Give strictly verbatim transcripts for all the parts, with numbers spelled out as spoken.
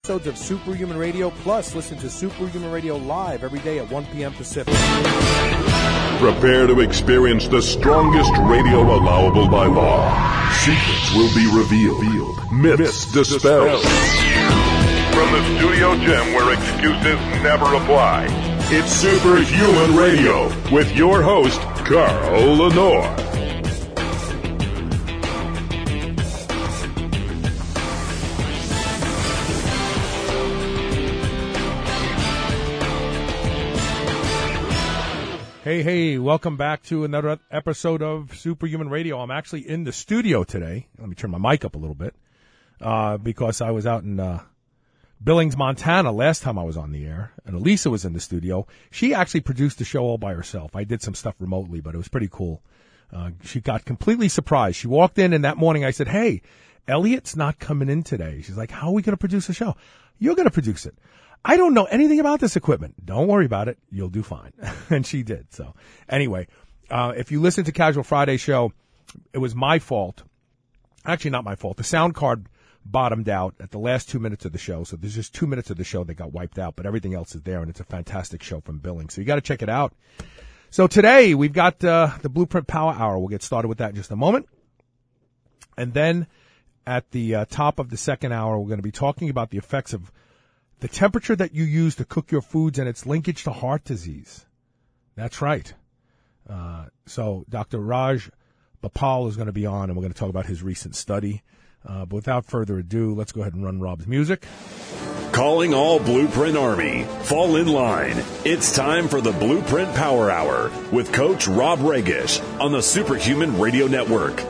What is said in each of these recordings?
episodes of Superhuman Radio. Plus, listen to Superhuman Radio live every day at one p.m. Pacific. Prepare to experience the strongest radio allowable by law. Secrets will be revealed. Myths dispelled. From the studio gym where excuses never apply, it's Superhuman Radio with your host, Carl Lenore. Hey, hey, welcome back to another episode of Superhuman Radio. I'm actually in the studio today. Let me turn my mic up a little bit uh, because I was out in uh, Billings, Montana last time I was on the air, and Elisa was in the studio. She actually produced the show all by herself. I did some stuff remotely, but it was pretty cool. Uh, she got completely surprised. She walked in, and that morning I said, hey, Elliot's not coming in today. She's like, how are we going to produce a show? You're going to produce it. I don't know anything about this equipment. Don't worry about it. You'll do fine. And she did. So anyway, uh, if you listen to Casual Friday show, it was my fault. Actually, not my fault. The sound card bottomed out at the last two minutes of the show. So there's just two minutes of the show that got wiped out, but everything else is there, and it's a fantastic show from Billings. So you got to check it out. So today we've got uh, the Blueprint Power Hour. We'll get started with that in just a moment. And then at the uh, top of the second hour, we're going to be talking about the effects of the temperature that you use to cook your foods and its linkage to heart disease. That's right. Uh, so Doctor Raj Bapal is going to be on, and we're going to talk about his recent study. Uh, but without further ado, let's go ahead and run Rob's music. Calling all Blueprint Army. Fall in line. It's time for the Blueprint Power Hour with Coach Rob Regish on the Superhuman Radio Network.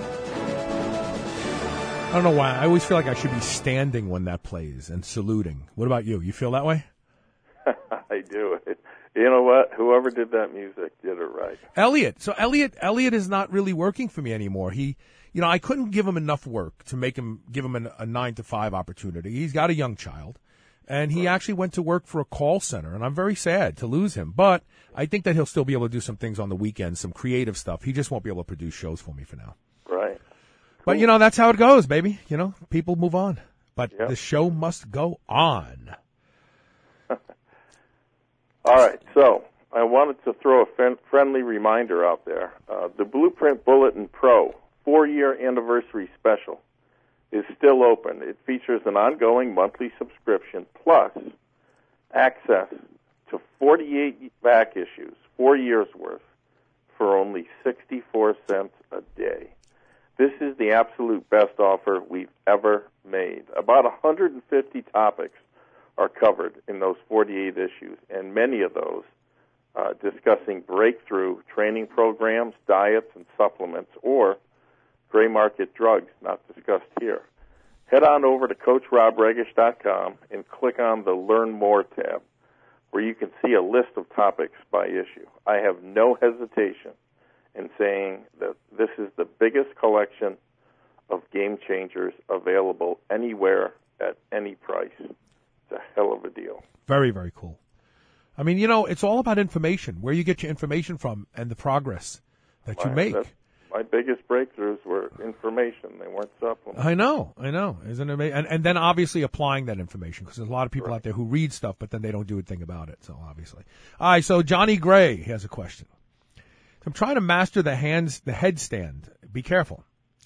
I don't know why. I always feel like I should be standing when that plays and saluting. What about you? You feel that way? I do. You know what? Whoever did that music did it right. Elliot. So Elliot, Elliot is not really working for me anymore. He, you know, I couldn't give him enough work to make him, give him an, a nine to five opportunity. He's got a young child, and he right. actually went to work for a call center, and I'm very sad to lose him. But I think that he'll still be able to do some things on the weekends, some creative stuff. He just won't be able to produce shows for me for now. Right. But, you know, that's how it goes, baby. You know, people move on. But yep. the show must go on. All right. So I wanted to throw a fen- friendly reminder out there. Uh, the Blueprint Bulletin Pro four-year anniversary special is still open. It features an ongoing monthly subscription plus access to forty-eight back issues, four years' worth, for only sixty-four cents a day. This is the absolute best offer we've ever made. About one hundred fifty topics are covered in those forty-eight issues, and many of those uh, discussing breakthrough training programs, diets, and supplements, or gray market drugs not discussed here. Head on over to coach rob regish dot com and click on the Learn More tab, where you can see a list of topics by issue. I have no hesitation in saying that this is the biggest collection of game changers available anywhere at any price. It's a hell of a deal. Very, very cool. I mean, you know, it's all about information, where you get your information from and the progress that my, you make. My biggest breakthroughs were information. They weren't supplements. I know, I know. Isn't it amazing? And, and then obviously applying that information, because there's a lot of people right. out there who read stuff, but then they don't do a thing about it, so obviously. All right, so Johnny Gray has a question. I'm trying to master the hands, the headstand. Be careful.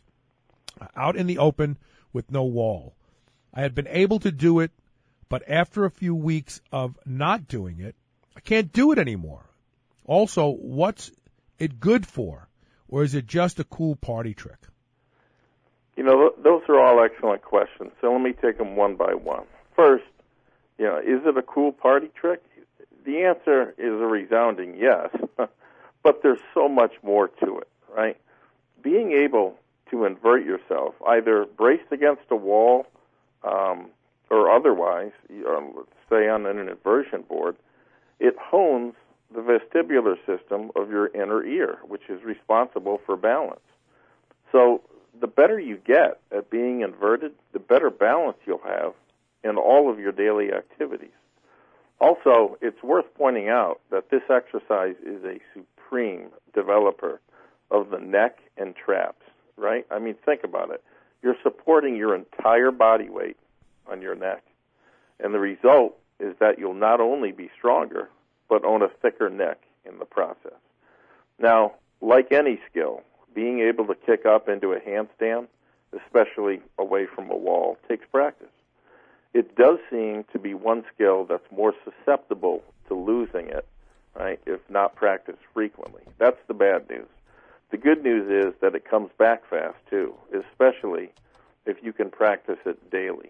Out in the open with no wall. I had been able to do it, but after a few weeks of not doing it, I can't do it anymore. Also, what's it good for? Or is it just a cool party trick? You know, th- those are all excellent questions. So let me take them one by one. First, you know, is it a cool party trick? The answer is a resounding yes. But there's so much more to it, right? Being able to invert yourself, either braced against a wall um, or otherwise, or say on an inversion board, it hones the vestibular system of your inner ear, which is responsible for balance. So the better you get at being inverted, the better balance you'll have in all of your daily activities. Also, it's worth pointing out that this exercise is a supreme developer of the neck and traps, right? I mean, think about it. You're supporting your entire body weight on your neck. And the result is that you'll not only be stronger, but own a thicker neck in the process. Now, like any skill, being able to kick up into a handstand, especially away from a wall, takes practice. It does seem to be one skill that's more susceptible to losing it, right, if not practiced frequently. That's the bad news. The good news is that it comes back fast, too, especially if you can practice it daily.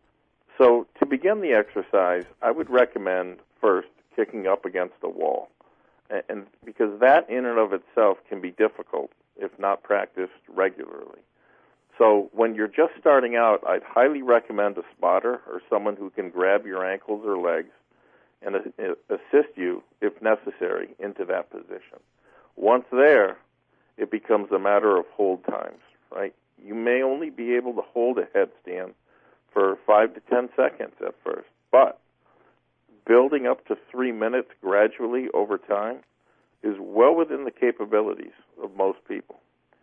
So to begin the exercise, I would recommend first kicking up against a wall, and because that in and of itself can be difficult if not practiced regularly. So when you're just starting out, I'd highly recommend a spotter or someone who can grab your ankles or legs and assist you, if necessary, into that position. Once there, it becomes a matter of hold times, right? You may only be able to hold a headstand for five to ten seconds at first, but building up to three minutes gradually over time is well within the capabilities of most people.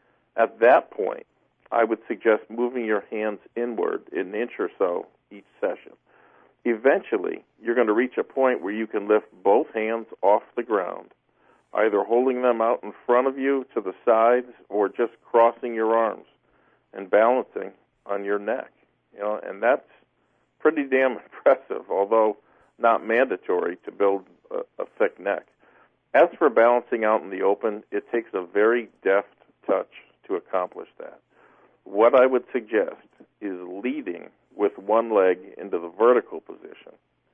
At that point, I would suggest moving your hands inward an inch or so each session. Eventually, you're going to reach a point where you can lift both hands off the ground, either holding them out in front of you to the sides or just crossing your arms and balancing on your neck. You know, and that's pretty damn impressive, although not mandatory to build a, a thick neck. As for balancing out in the open, it takes a very deft touch to accomplish that. What I would suggest is leading with one leg into the vertical position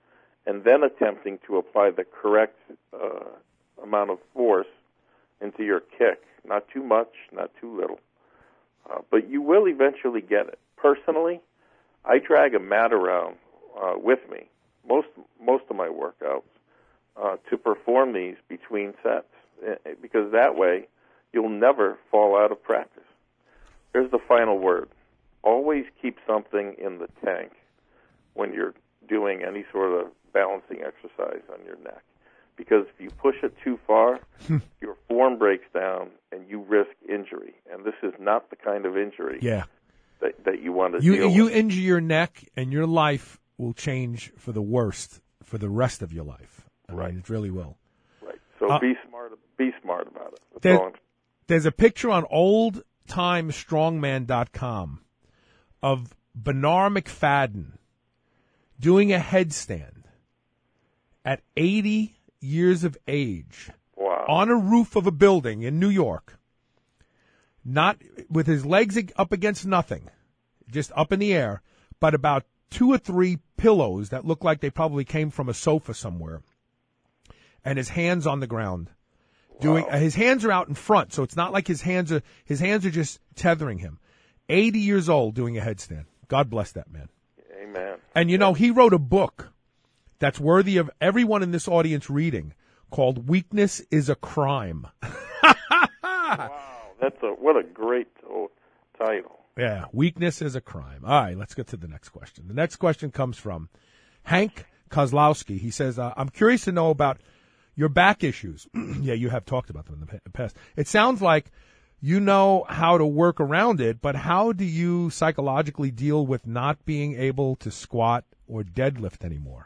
and then attempting to apply the correct uh, amount of force into your kick. Not too much, not too little. Uh, but you will eventually get it. Personally, I drag a mat around uh, with me most most of my workouts uh, to perform these between sets, because that way you'll never fall out of practice. Here's the final word. Always keep something in the tank when you're doing any sort of balancing exercise on your neck, because if you push it too far, your form breaks down and you risk injury, and this is not the kind of injury yeah. that, that you want to you, deal you with. You injure your neck, and your life will change for the worst for the rest of your life. I right. mean, it really will. Right. So uh, be smart. Be smart about it. That's there, all I'm there's a picture on old time strongman dot com of Bernard McFadden doing a headstand at eighty years of age. Wow. On a roof of a building in New York, not with his legs up against nothing, just up in the air, but about two or three pillows that look like they probably came from a sofa somewhere, and his hands on the ground. Doing wow. uh, his hands are out in front, so it's not like his hands are his hands are just tethering him. eighty years old doing a headstand. God bless that man. Amen. And you know, he wrote a book that's worthy of everyone in this audience reading, called Weakness is a Crime. Wow, that's a what a great oh, title. Yeah, Weakness is a Crime. All right, let's get to the next question. The next question comes from Hank Kozlowski. He says, uh, I'm curious to know about your back issues. Yeah, you have talked about them in the past. It sounds like you know how to work around it, but how do you psychologically deal with not being able to squat or deadlift anymore?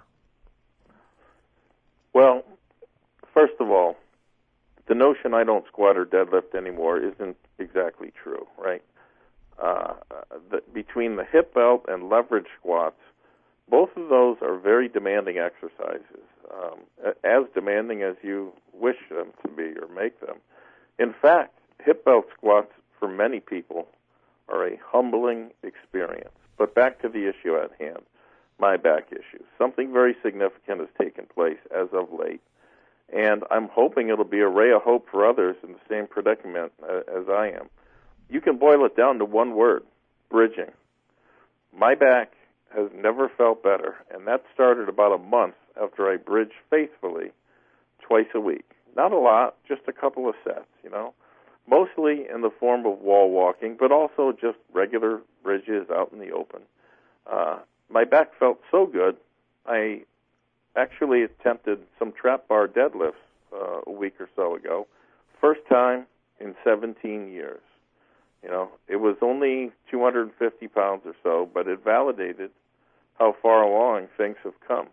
Well, first of all, the notion I don't squat or deadlift anymore isn't exactly true, right? Uh, the, between the hip belt and leverage squats, both of those are very demanding exercises, um, as demanding as you wish them to be or make them. In fact, hip belt squats for many people are a humbling experience. But back to the issue at hand, my back issues. Something very significant has taken place as of late, and I'm hoping it'll be a ray of hope for others in the same predicament as I am. You can boil it down to one word: bridging. My back has never felt better, and that started about a month after I bridged faithfully twice a week. Not a lot, just a couple of sets, you know, mostly in the form of wall walking, but also just regular bridges out in the open. Uh, my back felt so good, I actually attempted some trap bar deadlifts uh, a week or so ago. First time in seventeen years. You know, it was only two hundred fifty pounds or so, but it validated how far along things have come.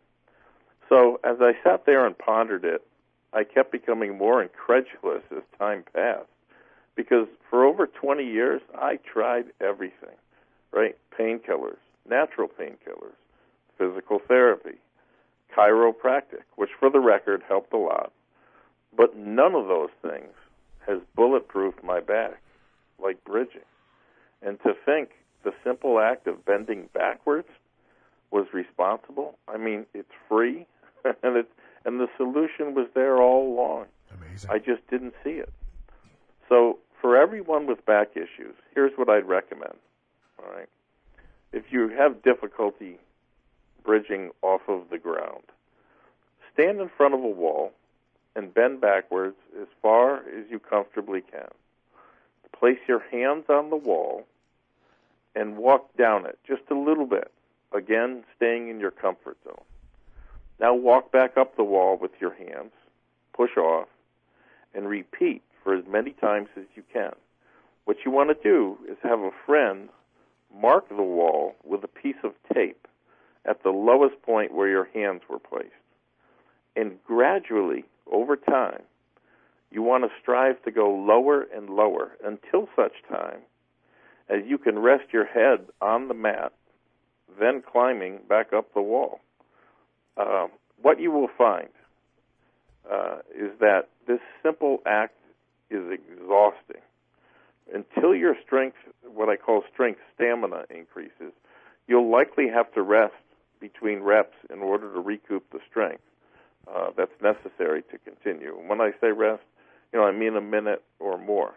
So as I sat there and pondered it, I kept becoming more incredulous as time passed, because for over twenty years, I tried everything, right? Painkillers, natural painkillers, physical therapy, chiropractic, which for the record helped a lot. But none of those things has bulletproofed my back like bridging. And to think the simple act of bending backwards was responsible, I mean, it's free, and it's, and the solution was there all along. Amazing. I just didn't see it. So for everyone with back issues, here's what I'd recommend. All right, if you have difficulty bridging off of the ground, stand in front of a wall and bend backwards as far as you comfortably can. Place your hands on the wall and walk down it just a little bit, again, staying in your comfort zone. Now walk back up the wall with your hands, push off, and repeat for as many times as you can. What you want to do is have a friend mark the wall with a piece of tape at the lowest point where your hands were placed. And gradually, over time, you want to strive to go lower and lower until such time as you can rest your head on the mat, then climbing back up the wall. Uh, what you will find uh, is that this simple act is exhausting. Until your strength, what I call strength stamina, increases, you'll likely have to rest between reps in order to recoup the strength uh, that's necessary to continue. And when I say rest, you know, I mean a minute or more.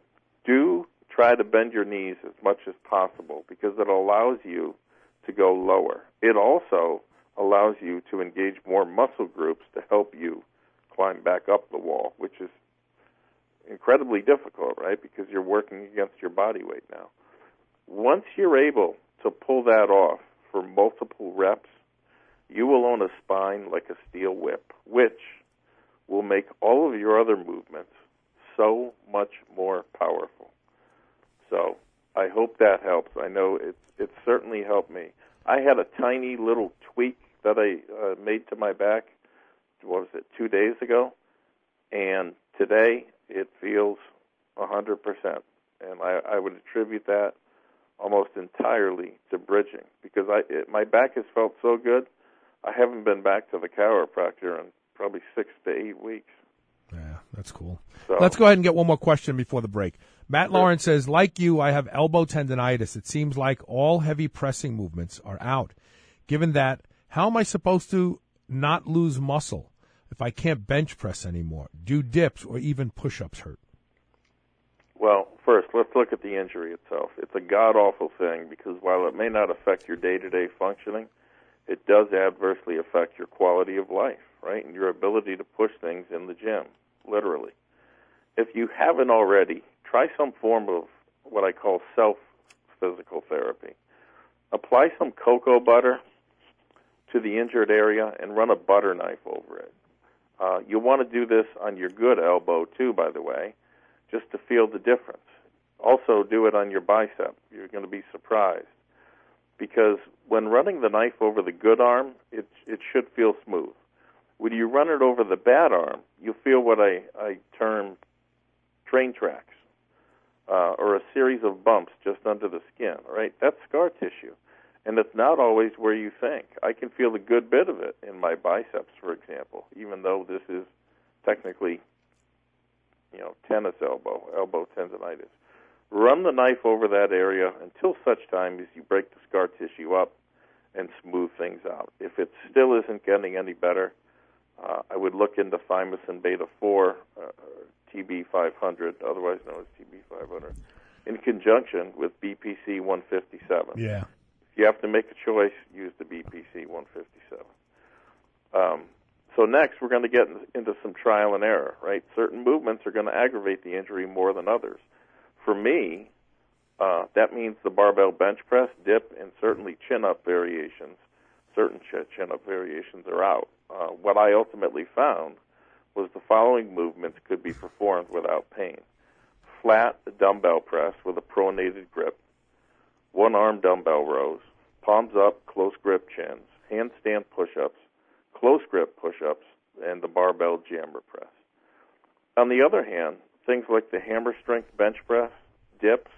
Do try to bend your knees as much as possible because it allows you to go lower. It also allows you to engage more muscle groups to help you climb back up the wall, which is incredibly difficult, right, because you're working against your body weight now. Once you're able to pull that off for multiple reps, you will own a spine like a steel whip, which will make all of your other movements so much more powerful. So I hope that helps. I know it's it's certainly helped me. I had a tiny little tweak that I uh, made to my back, what was it, two days ago, and today it feels one hundred percent. And I, I would attribute that almost entirely to bridging because I it, my back has felt so good, I haven't been back to the chiropractor in probably six to eight weeks. Yeah, that's cool. So, let's go ahead and get one more question before the break. Matt Lawrence says, like you, I have elbow tendonitis. It seems like all heavy pressing movements are out. Given that, how am I supposed to not lose muscle if I can't bench press anymore? Do dips or even push-ups hurt? Well, first, let's look at the injury itself. It's a god-awful thing because while it may not affect your day-to-day functioning, it does adversely affect your quality of life, right, and your ability to push things in the gym, literally. If you haven't already, try some form of what I call self-physical therapy. Apply some cocoa butter to the injured area and run a butter knife over it. Uh, you'll want to do this on your good elbow, too, by the way, just to feel the difference. Also, do it on your bicep. You're going to be surprised. Because when running the knife over the good arm, it it should feel smooth. When you run it over the bad arm, you feel what I, I term train tracks, uh, or a series of bumps just under the skin, right? That's scar tissue. And it's not always where you think. I can feel a good bit of it in my biceps, for example, even though this is technically, you know, tennis elbow, elbow tendonitis. Run the knife over that area until such time as you break the scar tissue up and smooth things out. If it still isn't getting any better, uh, I would look into thymosin beta four, uh, T B five hundred, otherwise known as T B five hundred, in conjunction with B P C one fifty-seven. Yeah. If you have to make a choice, use the B P C one fifty-seven. Um, so next, we're going to get into some trial and error, right? Certain movements are going to aggravate the injury more than others. For me, uh, that means the barbell bench press, dip, and certainly chin-up variations. Certain ch- chin-up variations are out. Uh, what I ultimately found was the following movements could be performed without pain. Flat dumbbell press with a pronated grip, one-arm dumbbell rows, palms up, close grip chins, handstand push-ups, close grip push-ups, and the barbell jammer press. On the other hand, things like the hammer strength bench press, dips,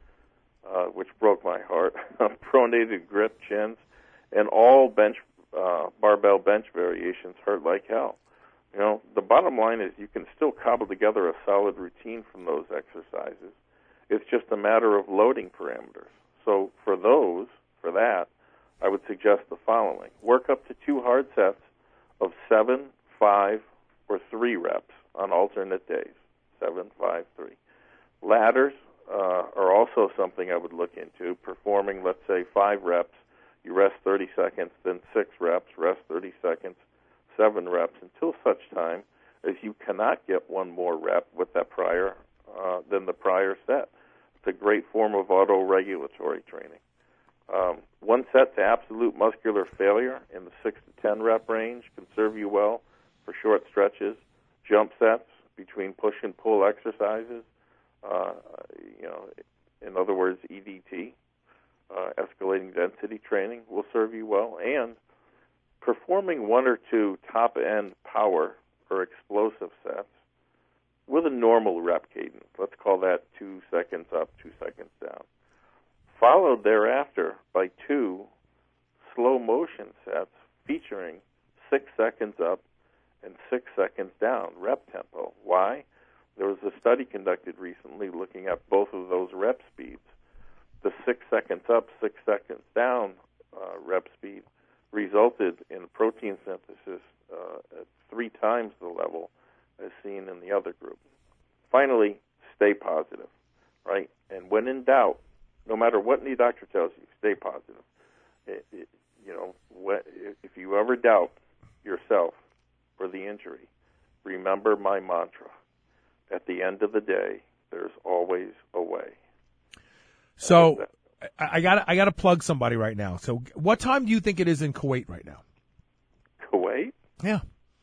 uh, which broke my heart, pronated grip chins, and all bench uh, barbell bench variations hurt like hell. You know, the bottom line is you can still cobble together a solid routine from those exercises. It's just a matter of loading parameters. So for those, for that, I would suggest the following. Work up to two hard sets of seven, five, or three reps on alternate days. Seven, five, three. Ladders uh, are also something I would look into. Performing, let's say, five reps, you rest thirty seconds, then six reps, rest thirty seconds, seven reps, until such time as you cannot get one more rep with that prior uh, than the prior set. It's a great form of auto-regulatory training. Um, one set to absolute muscular failure in the six to ten rep range can serve you well for short stretches. Jump sets between push and pull exercises, uh, you know, in other words, E D T, uh, escalating density training, will serve you well. And performing one or two top-end power or explosive sets with a normal rep cadence. Let's call that two seconds up, two seconds down. Followed thereafter by two slow motion sets featuring six seconds up and six seconds down rep tempo. Why? There was a study conducted recently looking at both of those rep speeds. The six seconds up, six seconds down uh, rep speed resulted in protein synthesis uh, at three times the level as seen in the other group. Finally, stay positive, right? And when in doubt, no matter what any doctor tells you, stay positive. It, it, you know, what, if you ever doubt yourself or the injury, remember my mantra. At the end of the day, there's always a way. So I got I got to plug somebody right now. So what time do you think it is in Kuwait right now? Kuwait? Yeah.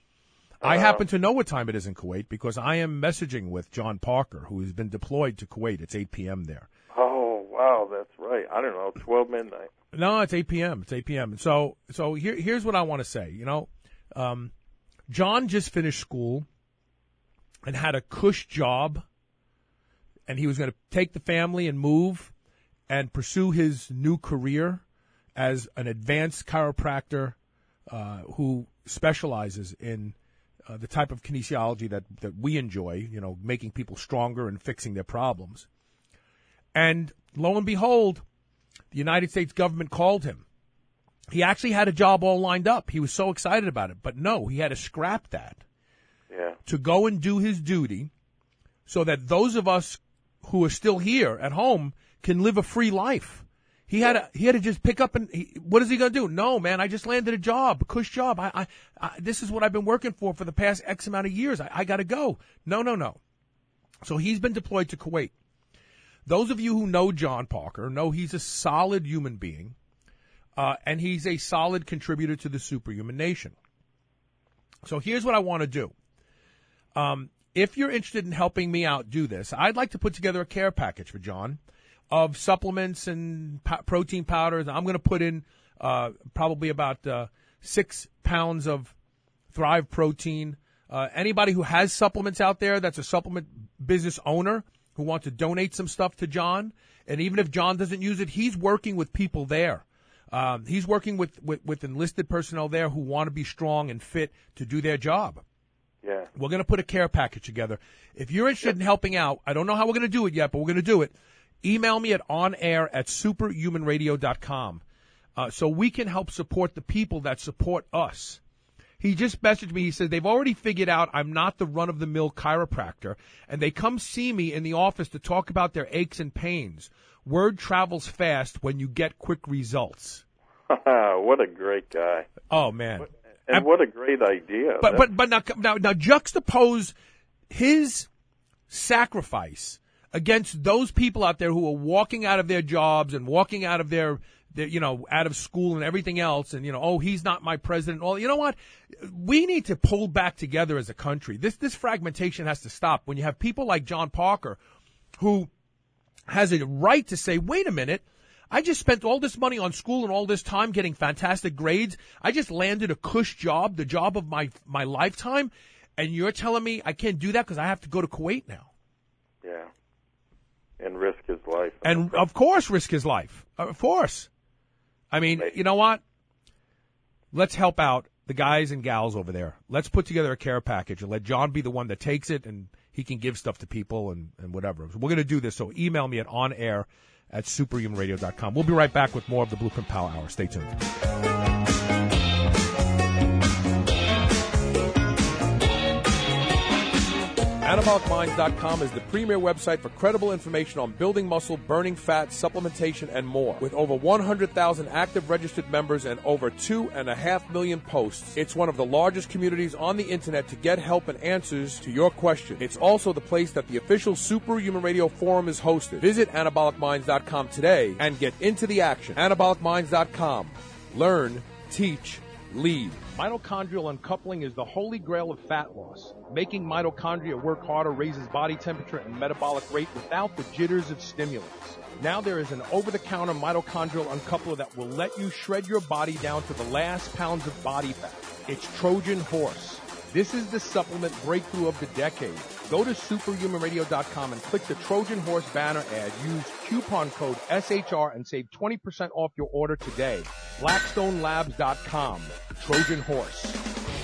I happen to know what time it is in Kuwait because I am messaging with John Parker, who has been deployed to Kuwait. It's eight p.m. there. Oh, wow, that's right. I don't know, twelve midnight. No, it's eight p.m. It's eight p.m. So so here, here's what I want to say. You know, um, John just finished school and had a cush job, and he was going to take the family and move and pursue his new career as an advanced chiropractor uh, who specializes in Uh, the type of kinesiology that, that we enjoy, you know, making people stronger and fixing their problems. And lo and behold, the United States government called him. He actually had a job all lined up. He was so excited about it. But no, he had to scrap that yeah. to go and do his duty so that those of us who are still here at home can live a free life. He had to, he had to just pick up and he, what is he going to do? No, man, I just landed a job, a cush job. I, I, I, this is what I've been working for for the past X amount of years. I, I got to go. No, no, no. So he's been deployed to Kuwait. Those of you who know John Parker know he's a solid human being, uh, and he's a solid contributor to the Superhuman Nation. So here's what I want to do. Um, if you're interested in helping me out do this, I'd like to put together a care package for John of supplements and po- protein powders. I'm going to put in uh, probably about uh, six pounds of Thrive protein. Uh, anybody who has supplements out there that's a supplement business owner who wants to donate some stuff to John, and even if John doesn't use it, he's working with people there. Um, he's working with, with, with enlisted personnel there who want to be strong and fit to do their job. Yeah. We're going to put a care package together. If you're interested in helping out, I don't know how we're going to do it yet, but we're going to do it. Email me at onair at superhuman radio dot com uh, so we can help support the people that support us. He just messaged me. He said they've already figured out I'm not the run-of-the-mill chiropractor, and they come see me in the office to talk about their aches and pains. Word travels fast when you get quick results. What a great guy. Oh, man. And, and what a great idea. But, but, but now, now, now juxtapose his sacrifice against those people out there who are walking out of their jobs and walking out of their, their, you know, out of school and everything else. And, you know, oh, he's not my president. Well, you know what? We need to pull back together as a country. This, this fragmentation has to stop. When you have people like John Parker who has a right to say, wait a minute, I just spent all this money on school and all this time getting fantastic grades. I just landed a cush job, the job of my my lifetime, and you're telling me I can't do that because I have to go to Kuwait now. Yeah. And risk his life. And, of course, risk his life. Of course. I mean, you know what? Let's help out the guys and gals over there. Let's put together a care package and let John be the one that takes it, and he can give stuff to people and, and whatever. So we're going to do this, so email me at onair at superhuman radio dot com. We'll be right back with more of the Blueprint Power Hour. Stay tuned. Anabolic Minds dot com is the premier website for credible information on building muscle, burning fat, supplementation, and more. With over one hundred thousand active registered members and over two and a half million posts, it's one of the largest communities on the internet to get help and answers to your questions. It's also the place that the official Superhuman Radio Forum is hosted. Visit Anabolic Minds dot com today and get into the action. Anabolic Minds dot com. Learn, teach, lead. Mitochondrial uncoupling is the holy grail of fat loss. Making mitochondria work harder raises body temperature and metabolic rate without the jitters of stimulants. Now there is an over-the-counter mitochondrial uncoupler that will let you shred your body down to the last pounds of body fat. It's Trojan Horse. This is the supplement breakthrough of the decade. Go to superhuman radio dot com and click the Trojan Horse banner ad. Use coupon code S H R and save twenty percent off your order today. blackstone labs dot com. Trojan Horse.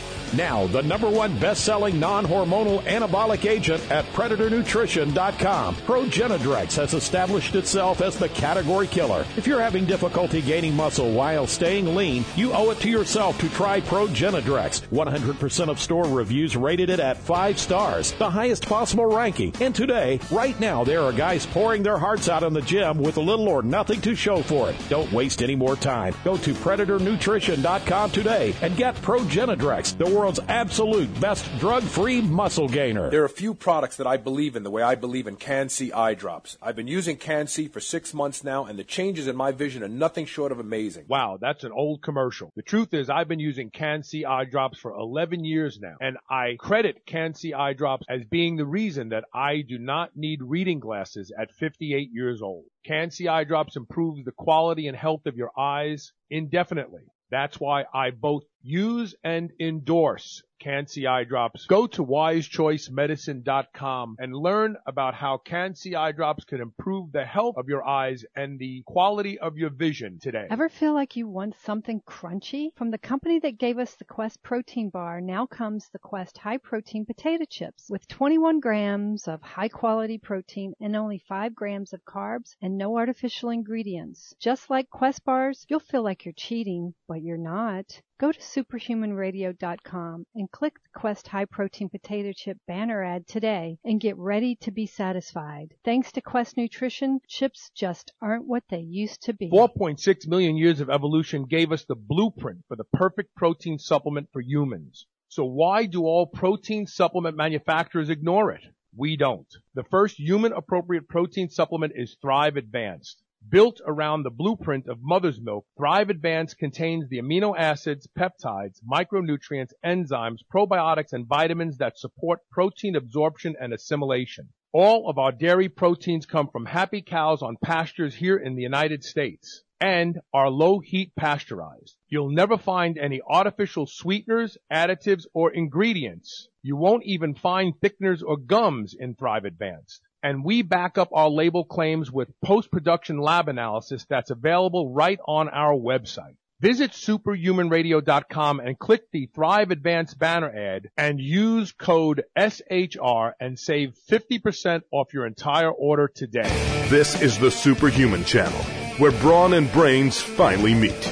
Now, the number one best-selling non-hormonal anabolic agent at predator nutrition dot com. Progenadrex has established itself as the category killer. If you're having difficulty gaining muscle while staying lean, you owe it to yourself to try Progenadrex. one hundred percent of store reviews rated it at five stars, the highest possible ranking. And today, right now, there are guys pouring their hearts out in the gym with little or nothing to show for it. Don't waste any more time. Go to predator nutrition dot com today and get Progenadrex, the world's absolute best drug-free muscle gainer. There are a few products that I believe in the way I believe in Can-C eye drops. I've been using Can-C for six months now, and the changes in my vision are nothing short of amazing. Wow, that's an old commercial. The truth is I've been using Can-C eye drops for eleven years now, and I credit Can-C eye drops as being the reason that I do not need reading glasses at fifty-eight years old. Can-C eye drops improves the quality and health of your eyes indefinitely. That's why I both use and endorse Can-C eye drops. Go to wise choice medicine dot com and learn about how Can-C eye drops can improve the health of your eyes and the quality of your vision today. Ever feel like you want something crunchy? From the company that gave us the Quest protein bar, now comes the Quest high protein potato chips with twenty-one grams of high quality protein and only five grams of carbs and no artificial ingredients. Just like Quest bars, you'll feel like you're cheating, but you're not. Go to superhuman radio dot com and click the Quest High Protein Potato Chip banner ad today and get ready to be satisfied. Thanks to Quest Nutrition, chips just aren't what they used to be. four point six million years of evolution gave us the blueprint for the perfect protein supplement for humans. So why do all protein supplement manufacturers ignore it? We don't. The first human-appropriate protein supplement is Thrive Advanced. Built around the blueprint of mother's milk, Thrive Advanced contains the amino acids, peptides, micronutrients, enzymes, probiotics, and vitamins that support protein absorption and assimilation. All of our dairy proteins come from happy cows on pastures here in the United States and are low-heat pasteurized. You'll never find any artificial sweeteners, additives, or ingredients. You won't even find thickeners or gums in Thrive Advanced. And we back up our label claims with post-production lab analysis that's available right on our website. Visit superhuman radio dot com and click the Thrive Advanced banner ad and use code S H R and save fifty percent off your entire order today. This is the Superhuman Channel, where brawn and brains finally meet.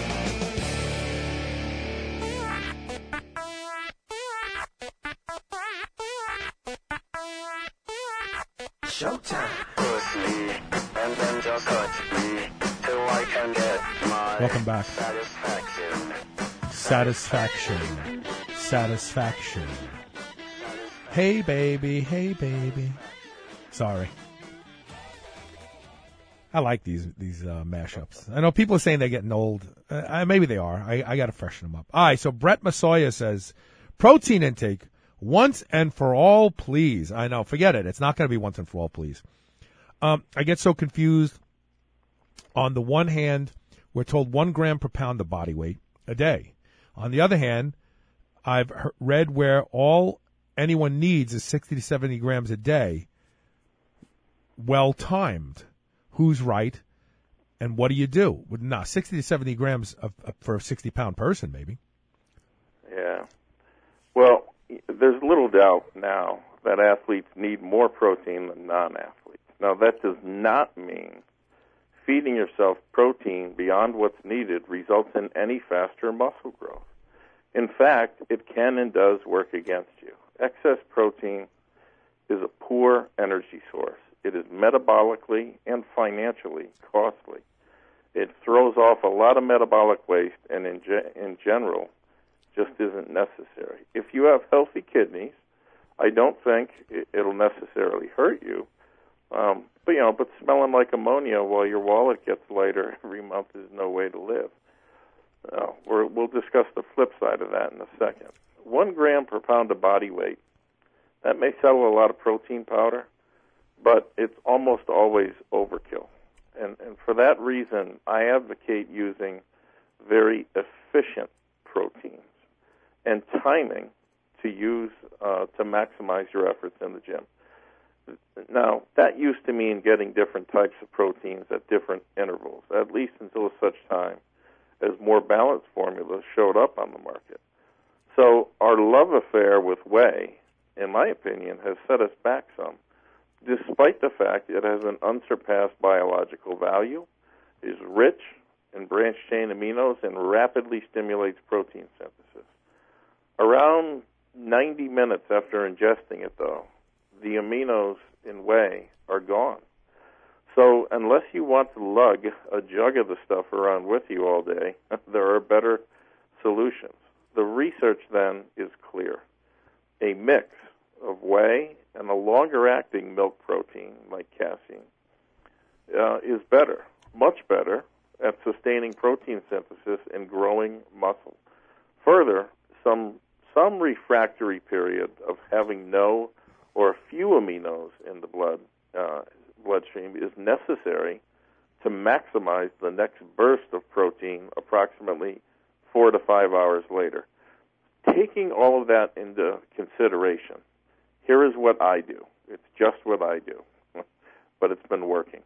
Showtime. Push me, and then just touch me, till I can get my Welcome back. satisfaction. Satisfaction. Satisfaction. Hey, baby. Hey, baby. Sorry. I like these these uh, mashups. I know people are saying they're getting old. Uh, maybe they are. I, I got to freshen them up. All right, so Brett Masoya says, protein intake, once and for all, please. I know. Forget it. It's not going to be once and for all, please. Um, I get so confused on the one hand, we're told one gram per pound of body weight a day. On the other hand, I've he- read where all anyone needs is sixty to seventy grams a day. Well timed. Who's right? And what do you do? Nah, sixty to seventy grams of, of, for a sixty pound person, maybe. Yeah. Well, there's little doubt now that athletes need more protein than non-athletes. Now, that does not mean feeding yourself protein beyond what's needed results in any faster muscle growth. In fact, it can and does work against you. Excess protein is a poor energy source. It is metabolically and financially costly. It throws off a lot of metabolic waste and in, ge- in general just isn't necessary. If you have healthy kidneys, I don't think it, it'll necessarily hurt you. Um, but, you know, but smelling like ammonia while your wallet gets lighter every month is no way to live. Uh, we're, we'll discuss the flip side of that in a second. One gram per pound of body weight, that may settle a lot of protein powder, but it's almost always overkill. And, and for that reason, I advocate using very efficient proteins and timing to use uh, to maximize your efforts in the gym. Now, that used to mean getting different types of proteins at different intervals, at least until such time as more balanced formulas showed up on the market. So our love affair with whey, in my opinion, has set us back some, despite the fact it has an unsurpassed biological value, is rich in branched-chain aminos, and rapidly stimulates protein synthesis. Around ninety minutes after ingesting it, though, the aminos in whey are gone. So unless you want to lug a jug of the stuff around with you all day, there are better solutions. The research, then, is clear. A mix of whey and a longer-acting milk protein, like casein, uh, is better, much better, at sustaining protein synthesis and growing muscle. Further, some some refractory period of having no or a few aminos in the blood uh, bloodstream is necessary to maximize the next burst of protein approximately four to five hours later. Taking all of that into consideration, here is what I do. It's just what I do, but it's been working.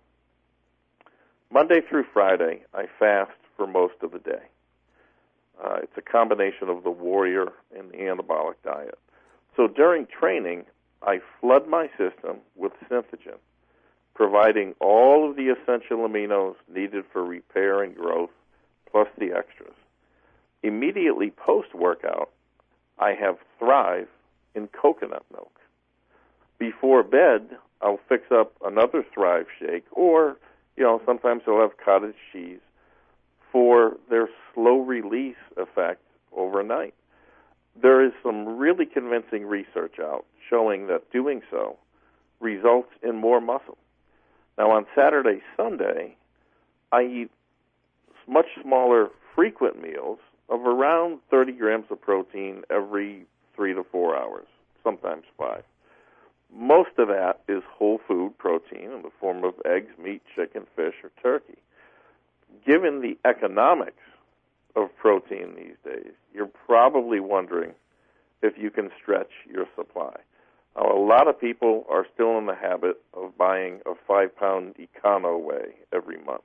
Monday through Friday, I fast for most of the day. Uh, it's a combination of the warrior and the anabolic diet. So during training, I flood my system with Synthogen, providing all of the essential aminos needed for repair and growth, plus the extras. Immediately post-workout, I have Thrive in coconut milk. Before bed, I'll fix up another Thrive shake, or, you know, sometimes I'll have cottage cheese for their slow-release effect overnight. There is some really convincing research out showing that doing so results in more muscle. Now, on Saturday, Sunday, I eat much smaller, frequent meals of around thirty grams of protein every three to four hours, sometimes five. Most of that is whole food protein in the form of eggs, meat, chicken, fish, or turkey. Given the economics of protein these days, you're probably wondering if you can stretch your supply. Now, a lot of people are still in the habit of buying a five-pound Econo whey every month.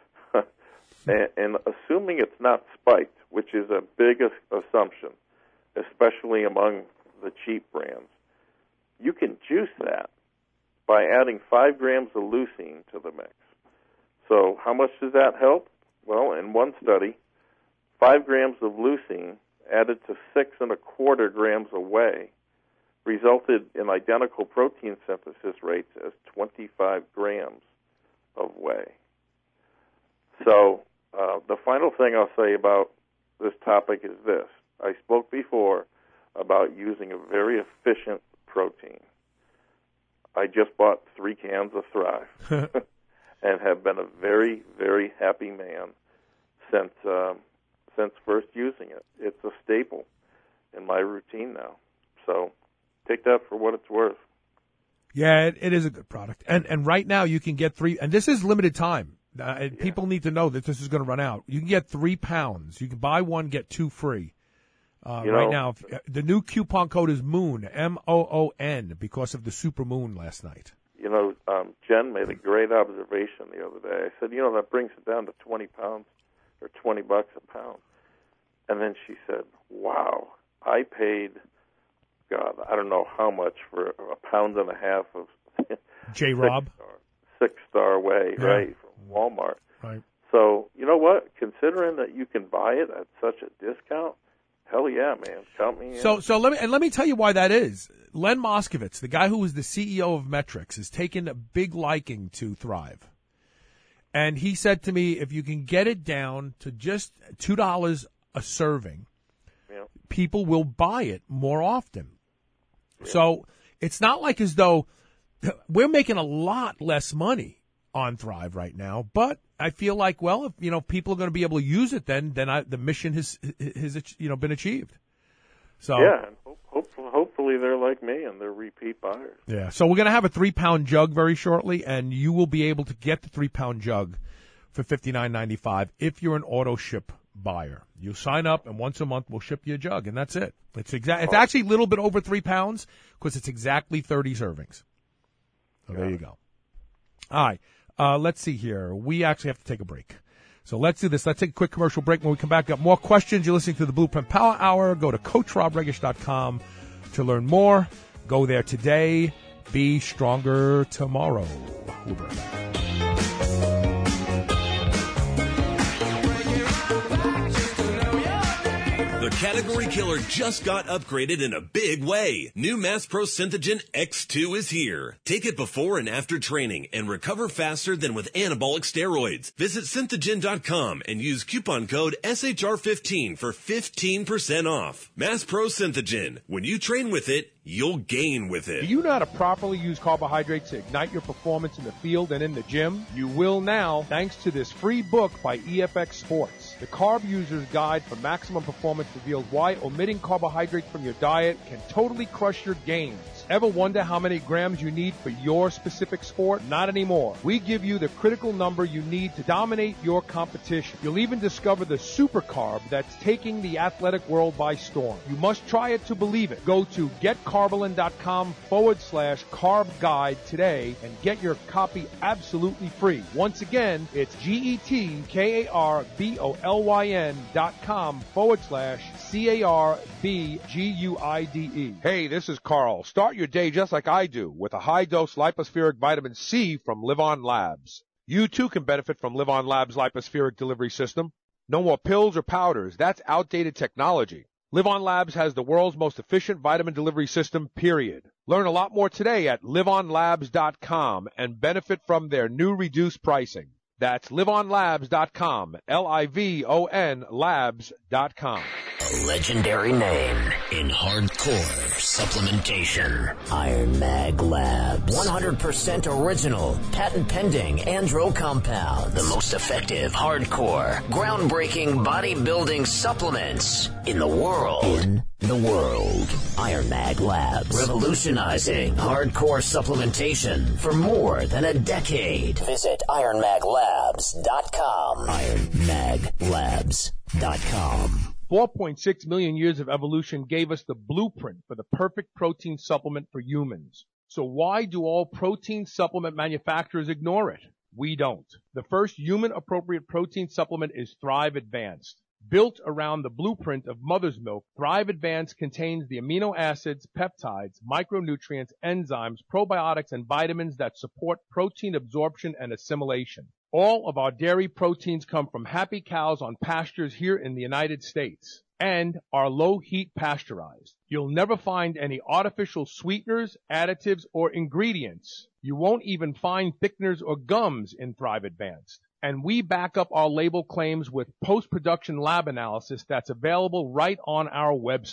and, and assuming it's not spiked, which is a big assumption, especially among the cheap brands, you can juice that by adding five grams of leucine to the mix. So how much does that help? Well, in one study, five grams of leucine added to six and a quarter grams of whey resulted in identical protein synthesis rates as twenty-five grams of whey. So uh, the final thing I'll say about this topic is this. I spoke before about using a very efficient protein. I just bought three cans of Thrive and have been a very, very happy man since uh, since first using it. It's a staple in my routine now. So take that for what it's worth. Yeah, it, it is a good product. And and right now you can get three, and this is limited time. Uh, and people need to know that this is going to run out. You can get three pounds. You can buy one, get two free. Uh, You right know- now, if, uh, the new coupon code is MOON, M O O N, because of the super moon last night. You know, um, Jen made a great observation the other day. I said, you know, that brings it down to twenty pounds or twenty bucks a pound. And then she said, wow, I paid, God, I don't know how much for a pound and a half of J. Rob. Six Star Way, Yeah. right, from Walmart. Right. So, you know what? Considering that you can buy it at such a discount, hell yeah, man. Count me in. So, so let me and let me tell you why that is. Len Moskovitz, the guy who was the C E O of Metrix, has taken a big liking to Thrive, and he said to me, if you can get it down to just two dollars a serving, Yeah. people will buy it more often. So it's not like as though we're making a lot less money on Thrive right now, but I feel like, well, if you know people are going to be able to use it, then then I, the mission has has you know been achieved. So Yeah, and hope, hopefully, hopefully they're like me and they're repeat buyers. yeah. So we're going to have a three pound jug very shortly, and you will be able to get the three pound jug for fifty nine ninety five if you're an auto ship buyer. You sign up, and once a month we'll ship you a jug, and that's it. It's exact. It's actually a little bit over three pounds because it's exactly thirty servings. So there you go. All right. Uh, let's see here. We actually have to take a break. So let's do this. Let's take a quick commercial break. When we come back, got more questions. You're listening to the Blueprint Power Hour. Go to coach rob regish dot com to learn more. Go there today. Be stronger tomorrow. We'll be right back. The Category Killer just got upgraded in a big way. New Mass Pro Synthogen X two is here. Take it before and after training and recover faster than with anabolic steroids. Visit synthogen dot com and use coupon code S H R fifteen for fifteen percent off. Mass Pro Synthogen. When you train with it, you'll gain with it. Do you know how to properly use carbohydrates to ignite your performance in the field and in the gym? You will now, thanks to this free book by E F X Sports. The Carb User's Guide for Maximum Performance reveals why omitting carbohydrates from your diet can totally crush your gains. Ever wonder how many grams you need for your specific sport? Not anymore. We give you the critical number you need to dominate your competition. You'll even discover the super carb that's taking the athletic world by storm. You must try it to believe it. Go to getcarbolin.com forward slash carb guide today and get your copy absolutely free. Once again, it's G-E-T-K-A-R-B-O-L-Y-N dot com forward slash C-A-R-B-G-U-I-D-E. Hey, this is Carl. Start your day just like I do with a high-dose lipospheric vitamin C from Live On Labs. You too can benefit from Live On Labs' lipospheric delivery system. No more pills or powders. That's outdated technology. Live On Labs has the world's most efficient vitamin delivery system, period. Learn a lot more today at live on labs dot com and benefit from their new reduced pricing. That's live on labs dot com, L I V O N labs dot com. A legendary name in hardcore supplementation. Iron Mag Labs. one hundred percent original, patent pending andro compound. The most effective hardcore, groundbreaking bodybuilding supplements in the world. In the world. Iron Mag Labs. Revolutionizing hardcore supplementation for more than a decade. Visit iron mag labs dot com. iron mag labs dot com. four point six million years of evolution gave us the blueprint for the perfect protein supplement for humans. So why do all protein supplement manufacturers ignore it? We don't. The first human-appropriate protein supplement is Thrive Advanced. Built around the blueprint of mother's milk, Thrive Advanced contains the amino acids, peptides, micronutrients, enzymes, probiotics, and vitamins that support protein absorption and assimilation. All of our dairy proteins come from happy cows on pastures here in the United States and are low-heat pasteurized. You'll never find any artificial sweeteners, additives, or ingredients. You won't even find thickeners or gums in Thrive Advanced. And we back up our label claims with post-production lab analysis that's available right on our website.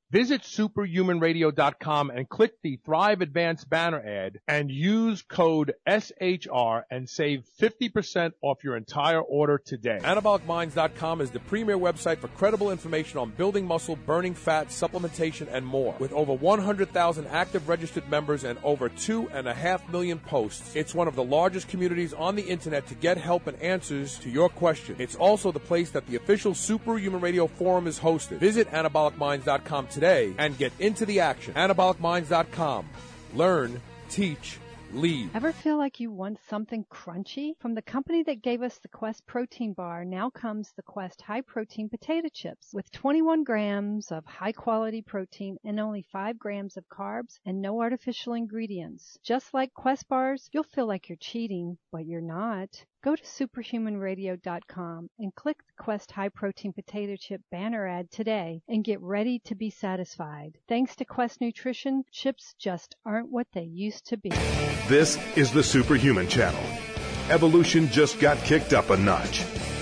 Visit superhuman radio dot com and click the Thrive Advanced banner ad and use code S H R and save fifty percent off your entire order today. Anabolic Minds dot com is the premier website for credible information on building muscle, burning fat, supplementation, and more. With over one hundred thousand active registered members and over two and a half million posts, it's one of the largest communities on the internet to get help and answers to your questions. It's also the place that the official Superhuman Radio Forum is hosted. Visit Anabolic Minds dot com today and get into the action. Anabolic Minds dot com. Learn, teach, lead. Ever feel like you want something crunchy? From the company that gave us the Quest protein bar, now comes the Quest high protein potato chips with twenty-one grams of high quality protein and only five grams of carbs and no artificial ingredients. Just like Quest bars, you'll feel like you're cheating, but you're not. Go to superhuman radio dot com and click the Quest High Protein Potato Chip banner ad today and get ready to be satisfied. Thanks to Quest Nutrition, chips just aren't what they used to be. This is the Superhuman Channel. Evolution just got kicked up a notch.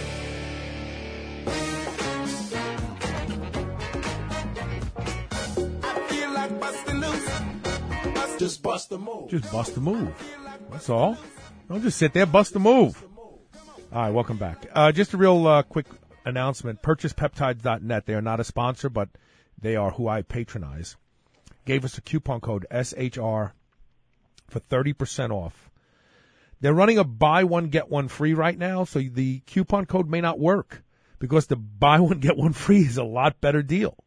Just bust the move. Just bust the move. That's all. Don't just sit there. Bust the move. All right, welcome back. Uh, just a real uh, quick announcement. purchase peptides dot net. They are not a sponsor, but they are who I patronize. Gave us a coupon code S H R for thirty percent off. They're running a buy one, get one free right now, so the coupon code may not work because the buy one, get one free is a lot better deal.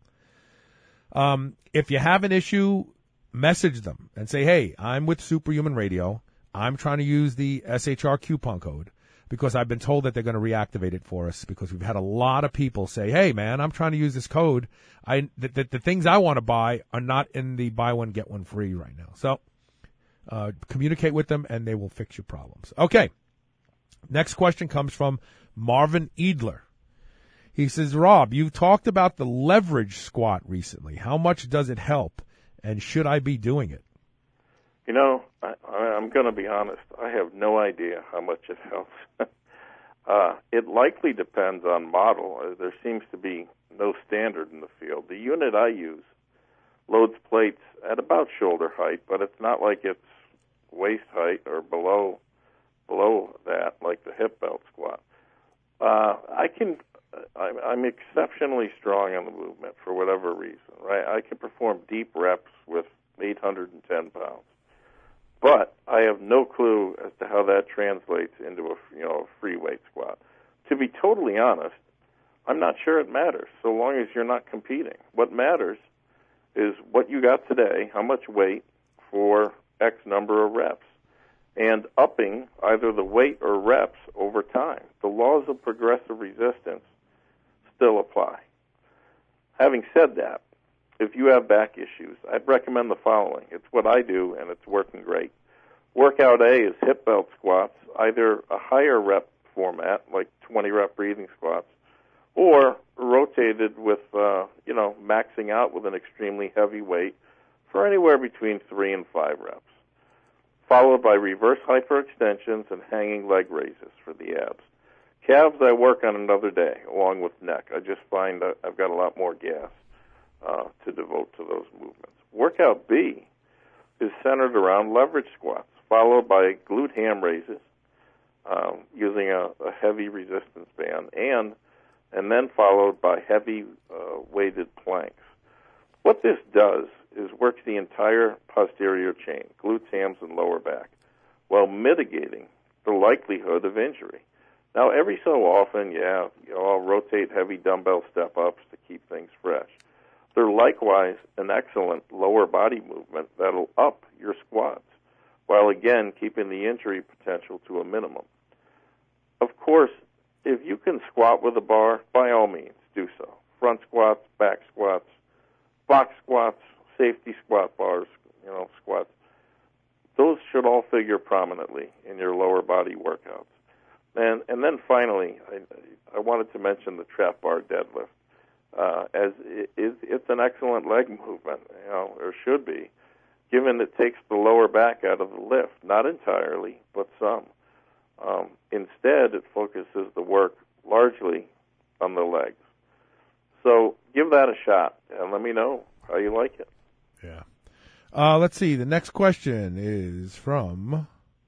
Um, if you have an issue, message them and say, hey, I'm with Superhuman Radio. I'm trying to use the S H R coupon code because I've been told that they're going to reactivate it for us because we've had a lot of people say, hey, man, I'm trying to use this code. I the, the, the things I want to buy are not in the buy one, get one free right now. So uh, communicate with them, and they will fix your problems. Okay. Next question comes from Marvin Edler. He says, Rob, you talked about the leverage squat recently. How much does it help, and should I be doing it? You know, I, I'm going to be honest. I have no idea how much it helps. uh, it likely depends on model. Uh, there seems to be no standard in the field. The unit I use loads plates at about shoulder height, but it's not like it's waist height or below below that, like the hip belt squat. Uh, I can. I'm, I'm exceptionally strong on the movement for whatever reason. Right? I can perform deep reps with eight hundred ten pounds. But I have no clue as to how that translates into a you know a free weight squat. To be totally honest, I'm not sure it matters so long as you're not competing. What matters is what you got today, how much weight for X number of reps, and upping either the weight or reps over time. The laws of progressive resistance still apply. Having said that, if you have back issues, I'd recommend the following. It's what I do, and it's working great. Workout A is hip belt squats, either a higher rep format, like twenty rep breathing squats, or rotated with, uh, you know, maxing out with an extremely heavy weight for anywhere between three and five reps, followed by reverse hyperextensions and hanging leg raises for the abs. Calves I work on another day, along with neck. I just find that I've got a lot more gas Uh, to devote to those movements. Workout B is centered around leverage squats, followed by glute ham raises um, using a, a heavy resistance band, and and then followed by heavy uh, weighted planks. What this does is works the entire posterior chain, glutes, hams, and lower back, while mitigating the likelihood of injury. Now, every so often, yeah, you know, I'll rotate heavy dumbbell step-ups to keep things fresh. They're likewise an excellent lower body movement that'll up your squats, while again keeping the injury potential to a minimum. Of course, if you can squat with a bar, by all means, do so. Front squats, back squats, box squats, safety squat bars, you know, squats. Those should all figure prominently in your lower body workouts. And and then finally, I, I wanted to mention the trap bar deadlift. Uh, as it, it's an excellent leg movement, you know, or should be, given it takes the lower back out of the lift, not entirely, but some. Um, instead, it focuses the work largely on the legs. So give that a shot and let me know how you like it. Yeah. Uh, let's see. The next question is from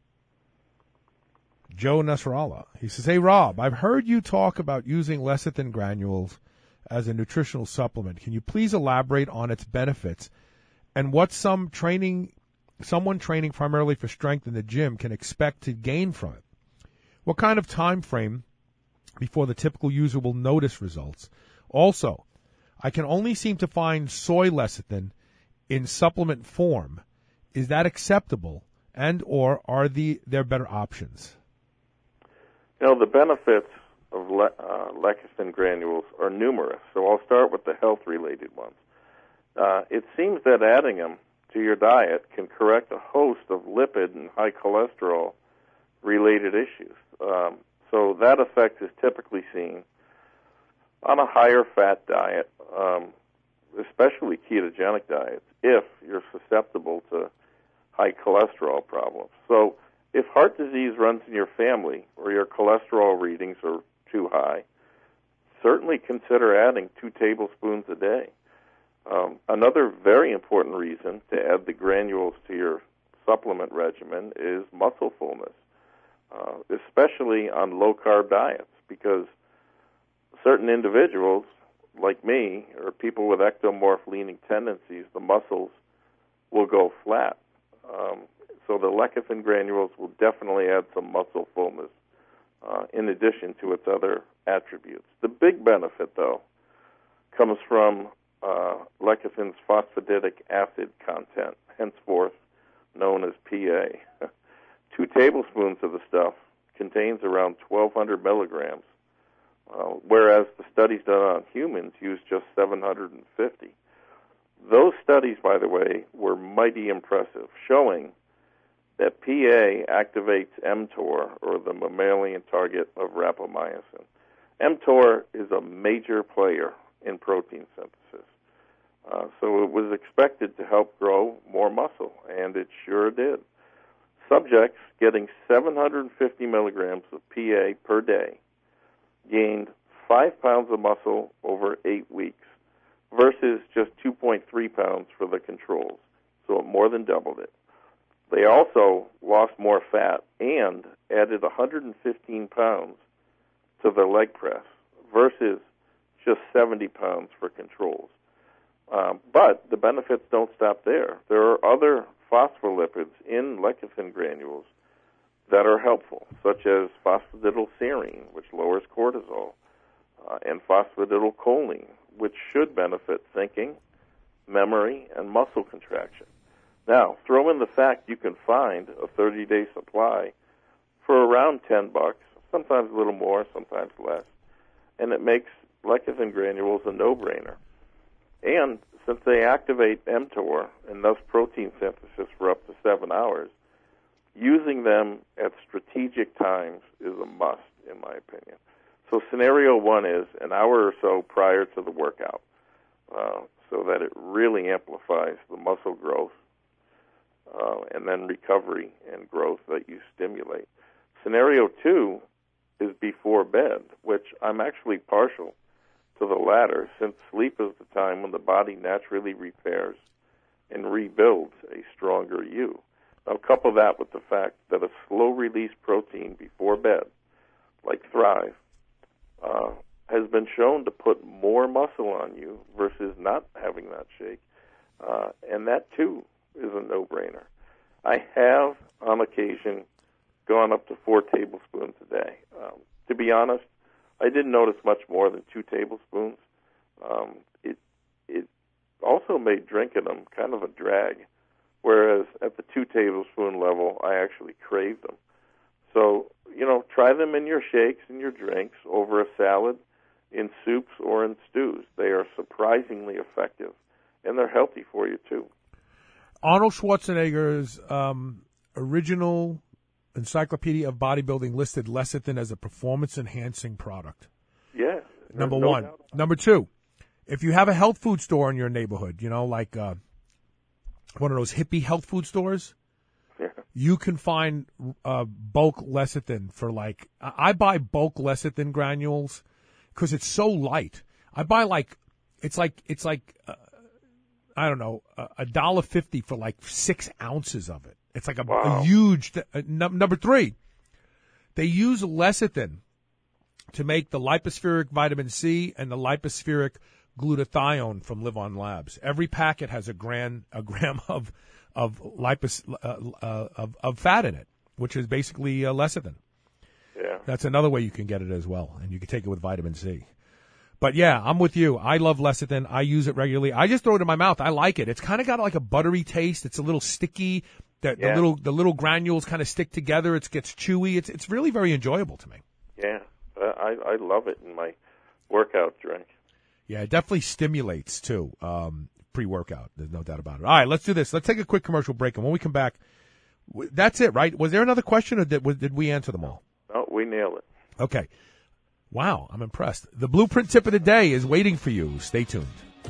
Joe Nasrallah. He says, "Hey, Rob, I've heard you talk about using lecithin granules as a nutritional supplement. Can you please elaborate on its benefits and what some training, someone training primarily for strength in the gym can expect to gain from it? What kind of time frame before the typical user will notice results? Also, I can only seem to find soy lecithin in supplement form. Is that acceptable, and or are the there better options?" You know, the benefits of le- uh, lecithin granules are numerous, so I'll start with the health-related ones. Uh, it seems that adding them to your diet can correct a host of lipid and high cholesterol-related issues. Um, so that effect is typically seen on a higher fat diet, um, especially ketogenic diets, if you're susceptible to high cholesterol problems. So if heart disease runs in your family or your cholesterol readings are too high, certainly consider adding two tablespoons a day. Um, another very important reason to add the granules to your supplement regimen is muscle fullness, uh, especially on low-carb diets, because certain individuals, like me, or people with ectomorph-leaning tendencies, the muscles will go flat. Um, so the lecithin granules will definitely add some muscle fullness uh, in addition to its other attributes. The big benefit, though, comes from uh, lecithin's phosphatidic acid content, henceforth known as P A. Two tablespoons of the stuff contains around twelve hundred milligrams, uh, whereas the studies done on humans use just seven hundred fifty. Those studies, by the way, were mighty impressive, showing that P A activates mTOR, or the mammalian target of rapamycin. mTOR is a major player in protein synthesis. Uh, so it was expected to help grow more muscle, and it sure did. Subjects getting seven hundred fifty milligrams of P A per day gained five pounds of muscle over eight weeks versus just two point three pounds for the controls, so it more than doubled it. They also lost more fat and added one hundred fifteen pounds to their leg press versus just seventy pounds for controls. Um, but the benefits don't stop there. There are other phospholipids in lecithin granules that are helpful, such as phosphatidylserine, which lowers cortisol, uh, and phosphatidylcholine, which should benefit thinking, memory, and muscle contraction. Now, throw in the fact you can find a thirty-day supply for around ten bucks, sometimes a little more, sometimes less, and it makes lecithin granules a no-brainer. And since they activate mTOR and thus protein synthesis for up to seven hours, using them at strategic times is a must, in my opinion. So scenario one is an hour or so prior to the workout, uh, so that it really amplifies the muscle growth uh, and then recovery and growth that you stimulate. Scenario two is before bed, which I'm actually partial to the latter, since sleep is the time when the body naturally repairs and rebuilds a stronger you. Now, couple that with the fact that a slow-release protein before bed, like Thrive, uh, has been shown to put more muscle on you versus not having that shake, uh, and that, too, is a no-brainer. I have, on occasion, gone up to four tablespoons a day. Um, to be honest, I didn't notice much more than two tablespoons. Um, it it also made drinking them kind of a drag, whereas at the two tablespoon level, I actually craved them. So, you know, try them in your shakes and your drinks, over a salad, in soups, or in stews. They are surprisingly effective, and they're healthy for you, too. Arnold Schwarzenegger's um, original Encyclopedia of Bodybuilding listed lecithin as a performance-enhancing product. Yeah. Number no one. doubt. Number two, if you have a health food store in your neighborhood, you know, like uh, one of those hippie health food stores, yeah. you can find uh, bulk lecithin for like, I buy bulk lecithin granules because it's so light. I buy like it's like it's like uh, I don't know a dollar fifty for like six ounces of it. It's like a, Wow. a huge th- uh, num- number three. They use lecithin to make the lipospheric vitamin C and the lipospheric glutathione from Live On Labs. Every packet has a gram a gram of of lipos uh, uh, of of fat in it, which is basically uh, lecithin. Yeah. That's another way you can get it as well, and you can take it with vitamin C. But yeah, I'm with you. I love lecithin. I use it regularly. I just throw it in my mouth. I like it. It's kind of got like a buttery taste. It's a little sticky. The, Yeah. the little the little granules kind of stick together. It gets chewy. It's it's really very enjoyable to me. Yeah. Uh, I I love it in my workout drink. Yeah, it definitely stimulates too. Um, pre-workout. There's no doubt about it. All right, let's do this. Let's take a quick commercial break, and when we come back, w- that's it, right? Was there another question, or did, was, did we answer them all? Oh, we nailed it. Okay. Wow, I'm impressed. The Blueprint tip of the day is waiting for you. Stay tuned.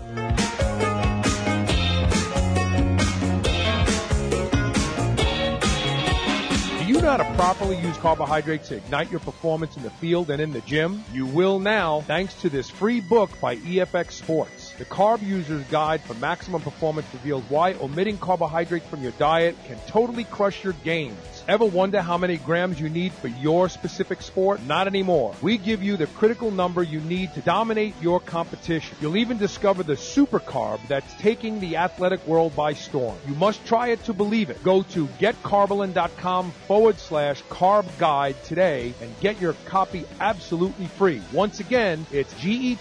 Do you know how to properly use carbohydrates to ignite your performance in the field and in the gym? You will now, thanks to this free book by E F X Sports. The Carb User's Guide for Maximum Performance reveals why omitting carbohydrates from your diet can totally crush your gains. Ever wonder how many grams you need for your specific sport? Not anymore. We give you the critical number you need to dominate your competition. You'll even discover the super carb that's taking the athletic world by storm. You must try it to believe it. Go to getcarbolin.com forward slash carb guide today and get your copy absolutely free. Once again, it's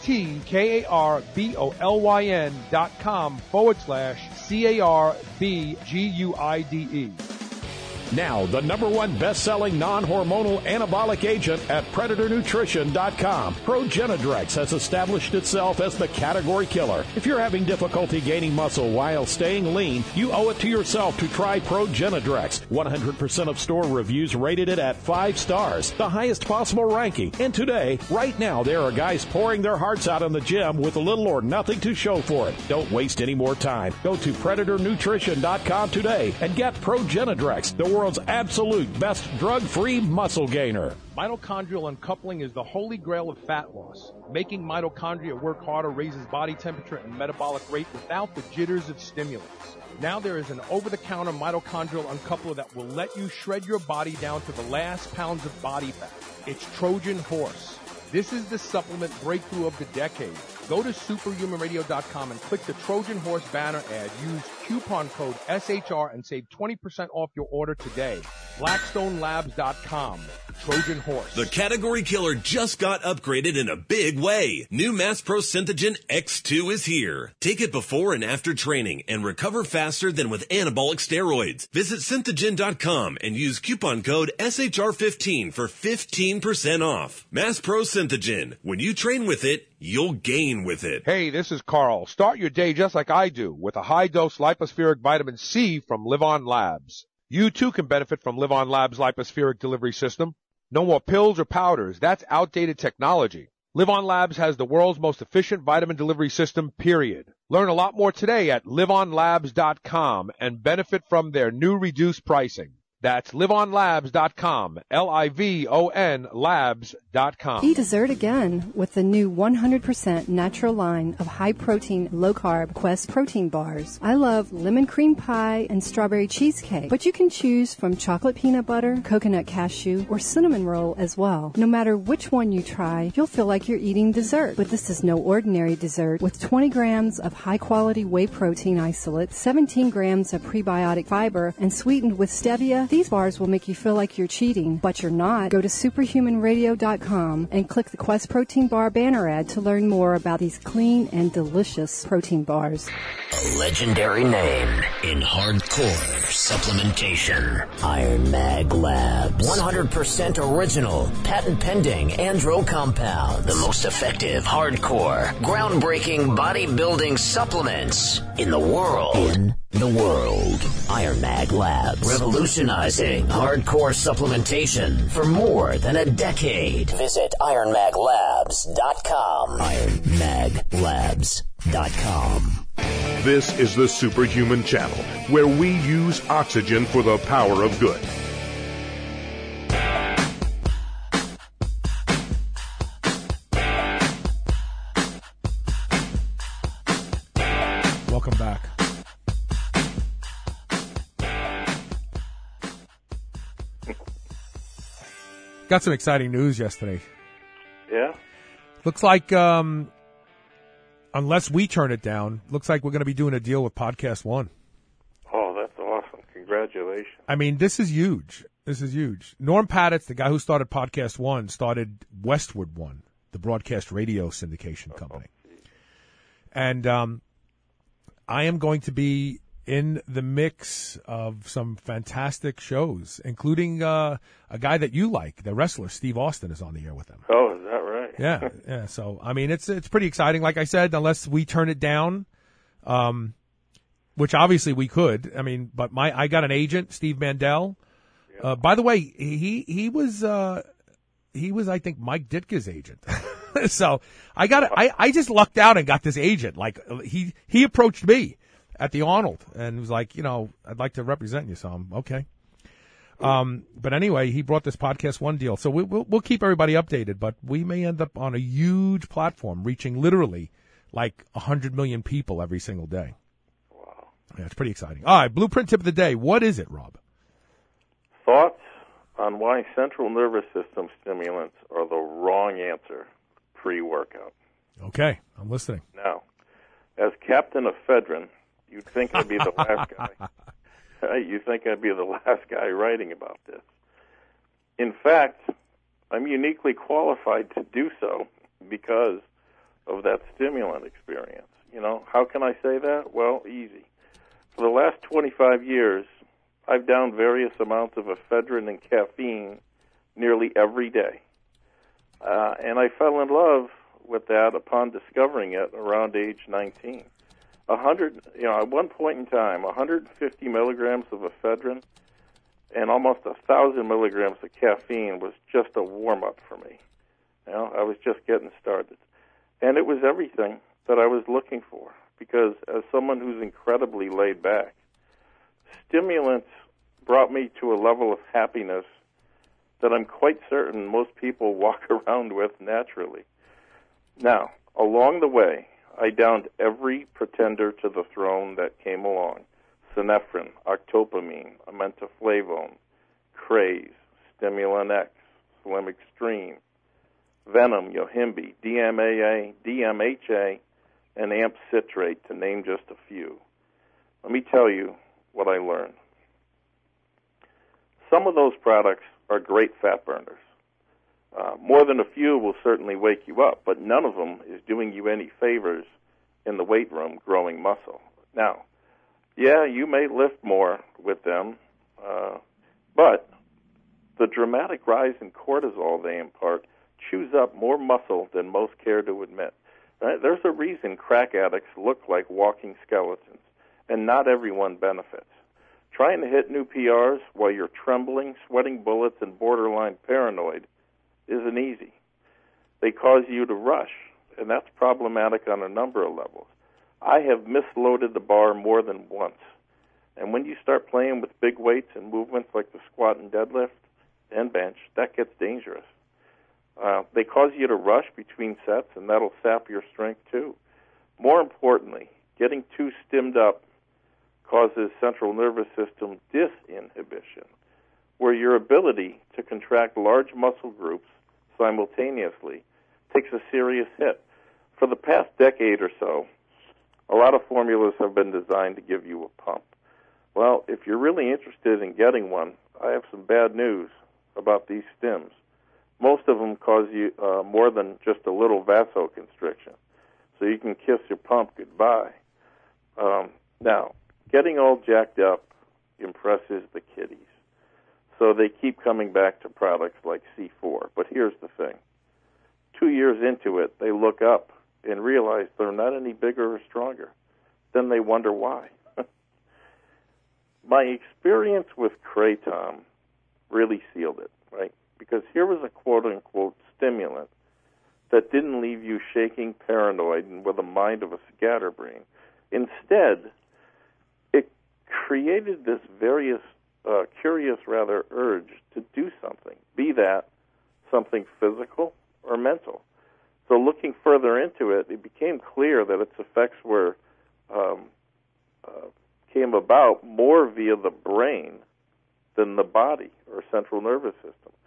G-E-T-K-A-R-B-O-L-Y-N dot com forward slash C-A-R-B-G-U-I-D-E. Now, the number one best-selling non-hormonal anabolic agent at Predator Nutrition dot com. Progenadrex has established itself as the category killer. If you're having difficulty gaining muscle while staying lean, you owe it to yourself to try Progenadrex. one hundred percent of store reviews rated it at five stars, the highest possible ranking. And today, right now, there are guys pouring their hearts out in the gym with little or nothing to show for it. Don't waste any more time. Go to Predator Nutrition dot com today and get Progenadrex, the world's absolute best drug-free muscle gainer. Mitochondrial uncoupling is the holy grail of fat loss. Making mitochondria work harder raises body temperature and metabolic rate without the jitters of stimulants. Now there is an over-the-counter mitochondrial uncoupler that will let you shred your body down to the last pounds of body fat. It's Trojan Horse. This is the supplement breakthrough of the decade. Go to superhuman radio dot com and click the Trojan Horse banner ad. Use coupon code S H R and save twenty percent off your order today. blackstone labs dot com. Trojan Horse. The category killer just got upgraded in a big way. New Mass Pro Synthogen X two is here. Take it before and after training and recover faster than with anabolic steroids. Visit synthogen dot com and use coupon code S H R fifteen for fifteen percent off. Mass Pro Synthogen. When you train with it, you'll gain with it. Hey, this is Carl. Start your day just like I do with a high-dose lipospheric vitamin C from Live On Labs. You too can benefit from Live On Labs' lipospheric delivery system. No more pills or powders. That's outdated technology. Live On Labs has the world's most efficient vitamin delivery system, period. Learn a lot more today at live on labs dot com and benefit from their new reduced pricing. That's live on labs dot com, L I V O N labs dot com. Eat dessert again with the new one hundred percent natural line of high-protein, low-carb Quest protein bars. I love lemon cream pie and strawberry cheesecake, but you can choose from chocolate peanut butter, coconut cashew, or cinnamon roll as well. No matter which one you try, you'll feel like you're eating dessert. But this is no ordinary dessert. With twenty grams of high-quality whey protein isolate, seventeen grams of prebiotic fiber, and sweetened with stevia, these bars will make you feel like you're cheating, but you're not. Go to superhuman radio dot com and click the Quest Protein Bar banner ad to learn more about these clean and delicious protein bars. A legendary name in hardcore supplementation. Iron Mag Labs. one hundred percent original, patent pending andro compounds. The most effective, hardcore, groundbreaking bodybuilding supplements in the world. In the world. Iron Mag Labs. Revolutionizing hardcore supplementation for more than a decade. Visit iron mag labs dot com. iron mag labs dot com. This is the Superhuman Channel, where we use oxygen for the power of good. Got some exciting news yesterday. Yeah? Looks like, um, unless we turn it down, looks like we're going to be doing a deal with Podcast One. Oh, that's awesome. Congratulations. I mean, this is huge. This is huge. Norm Patitz, the guy who started Podcast One, started Westwood One, the broadcast radio syndication company. Oh, and um, I am going to be in the mix of some fantastic shows, including uh, a guy that you like, the wrestler Steve Austin, is on the air with them. Oh, is that right? Yeah, yeah. So I mean, it's it's pretty exciting. Like I said, unless we turn it down, um, which obviously we could. I mean, but my I got an agent, Steve Mandel. Yeah. Uh, by the way, he he was uh, he was I think Mike Ditka's agent. So I got I I just lucked out and got this agent. Like he he approached me at the Arnold and was like, you know, I'd like to represent you. So I'm okay. Um, but anyway, he brought this Podcast One deal. So we, we'll, we'll keep everybody updated, but we may end up on a huge platform reaching literally like a hundred million people every single day. Wow. Yeah, it's pretty exciting. All right. Blueprint tip of the day. What is it, Rob? Thoughts on why central nervous system stimulants are the wrong answer pre-workout. Okay. I'm listening. Now, as captain of Fedrin, you'd think I'd be the last guy. You think I'd be the last guy writing about this. In fact, I'm uniquely qualified to do so because of that stimulant experience. You know, how can I say that? Well, easy. For the last twenty-five years, I've downed various amounts of ephedrine and caffeine nearly every day. Uh, and I fell in love with that upon discovering it around age nineteen. one hundred, you know, at one point in time, one hundred fifty milligrams of ephedrine and almost one thousand milligrams of caffeine was just a warm-up for me. You know, I was just getting started. And it was everything that I was looking for because as someone who's incredibly laid back, stimulants brought me to a level of happiness that I'm quite certain most people walk around with naturally. Now, along the way, I downed every pretender to the throne that came along. Synephrine, octopamine, amentaflavone, Craze, Stimulant X, Slim Extreme, Venom, Yohimbe, D M A A, D M H A, and Amp Citrate, to name just a few. Let me tell you what I learned. Some of those products are great fat burners. Uh, more than a few will certainly wake you up, but none of them is doing you any favors in the weight room growing muscle. Now, yeah, you may lift more with them, uh, but the dramatic rise in cortisol they impart chews up more muscle than most care to admit. Right? There's a reason crack addicts look like walking skeletons, and not everyone benefits. Trying to hit new P Rs while you're trembling, sweating bullets, and borderline paranoid isn't easy. They cause you to rush, and that's problematic on a number of levels. I have misloaded the bar more than once. And when you start playing with big weights and movements like the squat and deadlift and bench, that gets dangerous. Uh, they cause you to rush between sets, and that'll sap your strength too. More importantly, getting too stimmed up causes central nervous system disinhibition, where your ability to contract large muscle groups simultaneously takes a serious hit. For the past decade or so, a lot of formulas have been designed to give you a pump. Well, if you're really interested in getting one, I have some bad news about these stims. Most of them cause you uh, more than just a little vasoconstriction, so you can kiss your pump goodbye. Um, now, getting all jacked up impresses the kiddies, so they keep coming back to products like C four. But here's the thing. Two years into it, they look up and realize they're not any bigger or stronger. Then they wonder why. My experience with Kratom really sealed it, right? Because here was a quote-unquote stimulant that didn't leave you shaking, paranoid, and with the mind of a scatterbrain. Instead, it created this various, uh, curious, rather, urge to do something, be that something physical or mental. So looking further into it, it became clear that its effects were um, uh, came about more via the brain than the body or central nervous system.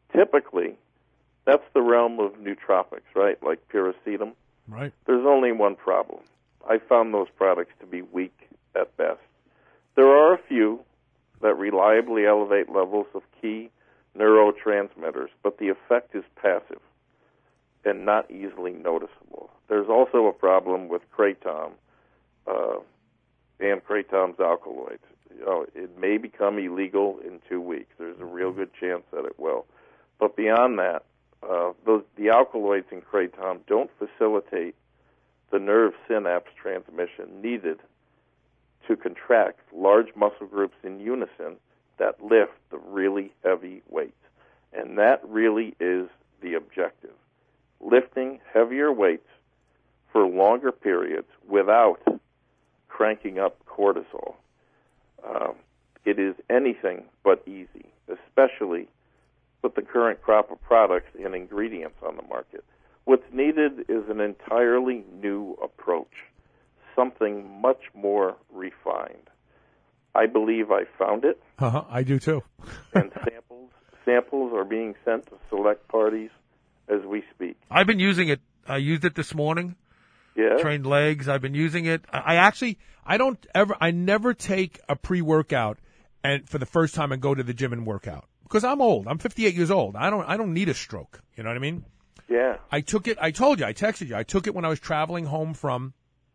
typically, that's the realm of nootropics, right? Like piracetam. Right. There's only one problem. I found those products to be weak at best. There are a few that reliably elevate levels of key neurotransmitters, but the effect is passive and not easily noticeable. There's also a problem with kratom uh, and kratom's alkaloids. You know, it may become illegal in two weeks. There's a real good chance that it will. But beyond that, uh, those, the alkaloids in kratom don't facilitate the nerve synapse transmission needed to contract large muscle groups in unison that lift the really heavy weights. And that really is the objective. Lifting heavier weights for longer periods without cranking up cortisol. Um, it is anything but easy, especially with the current crop of products and ingredients on the market. What's needed is an entirely new approach, something much more refined. I believe I found it. Uh-huh, I do too. And samples samples are being sent to select parties as we speak. I've been using it. I used it this morning. Yeah. Trained legs. I've been using it. I I actually, I don't ever, I never take a pre-workout and for the first time and go to the gym and work out because I'm old. I'm fifty-eight years old. I don't, I don't need a stroke. You know what I mean? Yeah. I took it. I told you. I texted you. I took it when I was traveling home from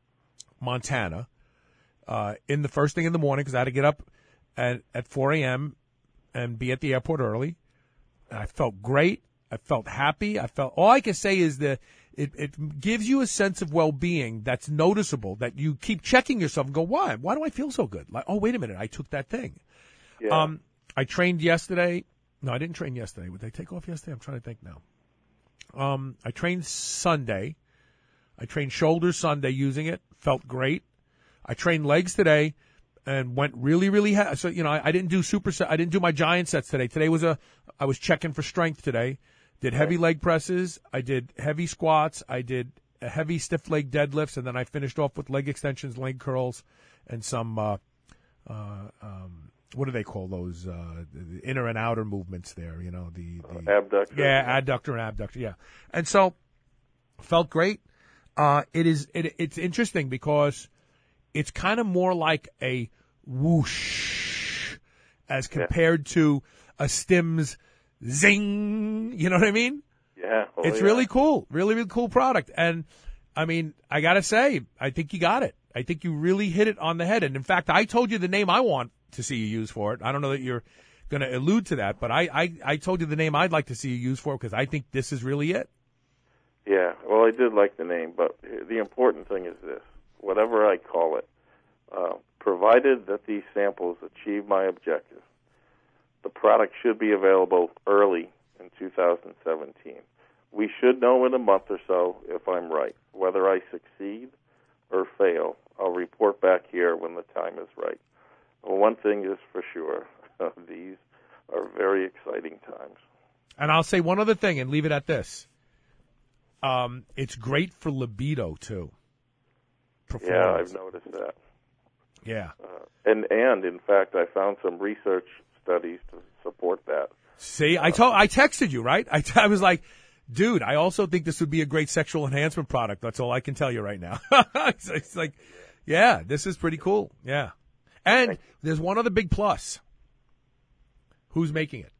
Montana. Uh, in the first thing in the morning because I had to get up at at four a.m. and be at the airport early. And I felt great. I felt happy. I felt all I can say is that it, it gives you a sense of well-being that's noticeable, that you keep checking yourself and go, why? Why do I feel so good? Like, oh, wait a minute, I took that thing. Yeah. Um, I trained yesterday. No, I didn't train yesterday. Would they take off yesterday? I'm trying to think now. Um, I trained Sunday. I trained shoulders Sunday using it. Felt great. I trained legs today and went really, really ha- so. You know, I, I didn't do super. Set, I didn't do my giant sets today. Today was a. I was checking for strength today. Did heavy leg presses. I did heavy squats. I did a heavy stiff leg deadlifts, and then I finished off with leg extensions, leg curls, and some. Uh, uh, um, what do they call those? Uh, the inner and outer movements there. You know, the, the uh, abductor. Yeah, adductor and abductor. Yeah, and so felt great. Uh, it is. It, it's interesting because it's kind of more like a whoosh as compared yeah. to a Stim's zing. You know what I mean? Yeah. Well, it's yeah. really cool. Really, really cool product. And, I mean, I got to say, I think you got it. I think you really hit it on the head. And, in fact, I told you the name I want to see you use for it. I don't know that you're going to allude to that, but I, I, I told you the name I'd like to see you use for it because I think this is really it. Yeah. Well, I did like the name, but the important thing is this. Whatever I call it, uh, provided that these samples achieve my objective, the product should be available early in two thousand seventeen. We should know in a month or so if I'm right. Whether I succeed or fail, I'll report back here when the time is right. Well, one thing is for sure, these are very exciting times. And I'll say one other thing and leave it at this. Um, it's great for libido, too. Yeah, I've noticed that. Yeah. Uh, and, and, in fact, I found some research studies to support that. See, I told, I texted you, right? I, t- I was like, dude, I also think this would be a great sexual enhancement product. That's all I can tell you right now. it's, it's like, yeah, this is pretty cool. Yeah. And there's one other big plus. Who's making it?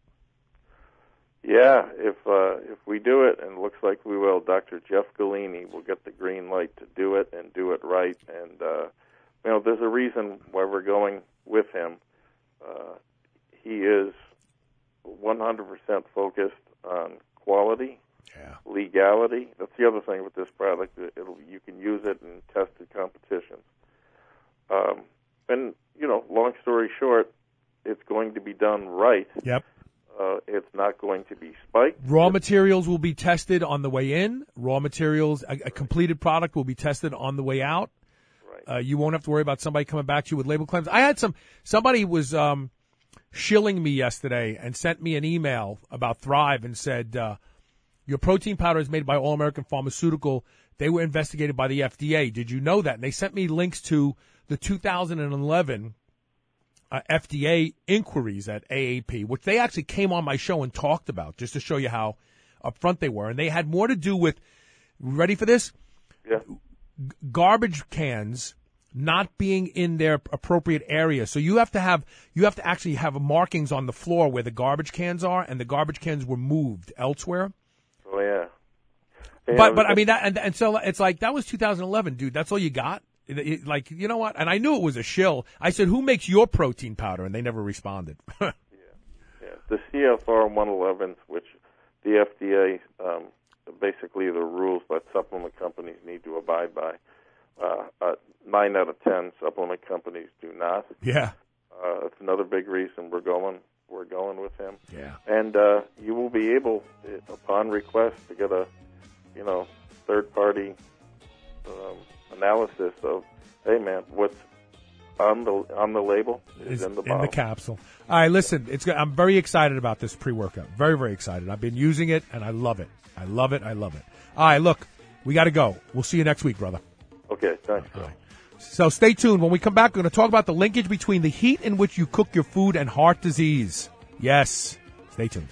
Yeah, if uh, if we do it, and it looks like we will, Doctor Jeff Galini will get the green light to do it and do it right. And, uh, you know, there's a reason why we're going with him. Uh, he is one hundred percent focused on quality, yeah. legality. That's the other thing with this product. It'll, you can use it in tested competitions. Um, and, you know, long story short, it's going to be done right. Yep. Uh, it's not going to be spiked. Raw materials will be tested on the way in. Raw materials, a, a completed product will be tested on the way out. Right. Uh, you won't have to worry about somebody coming back to you with label claims. I had some, somebody was um, shilling me yesterday and sent me an email about Thrive and said, uh, your protein powder is made by All American Pharmaceutical. They were investigated by the F D A. Did you know that? And they sent me links to the two thousand eleven uh, F D A inquiries at A A P, which they actually came on my show and talked about, just to show you how upfront they were. And they had more to do with, ready for this? Yeah. G- garbage cans not being in their appropriate area. So you have to have, you have to actually have markings on the floor where the garbage cans are, and the garbage cans were moved elsewhere. Oh, yeah. And But, but I mean, that, and, and so it's like, that was two thousand eleven, dude. That's all you got? It- it- Like, you know what? And I knew it was a shill. I said, who makes your protein powder? And they never responded. yeah. yeah. The C F R one elevens, which the F D A, um, basically the rules that supplement companies need to abide by. Uh, uh, nine out of ten supplement companies do not. Yeah. Uh, that's another big reason we're going we're going with him. Yeah. And uh, you will be able, upon request, to get a you know third party um, analysis of, hey man, what's on the on the label is in the bottle. In the capsule. All right, listen, it's good. I'm very excited about this pre-workout. Very, very excited. I've been using it, and I love it. I love it. I love it. All right, look, we got to go. We'll see you next week, brother. Okay, thanks. All right. So stay tuned. When we come back, we're going to talk about the linkage between the heat in which you cook your food and heart disease. Yes. Stay tuned.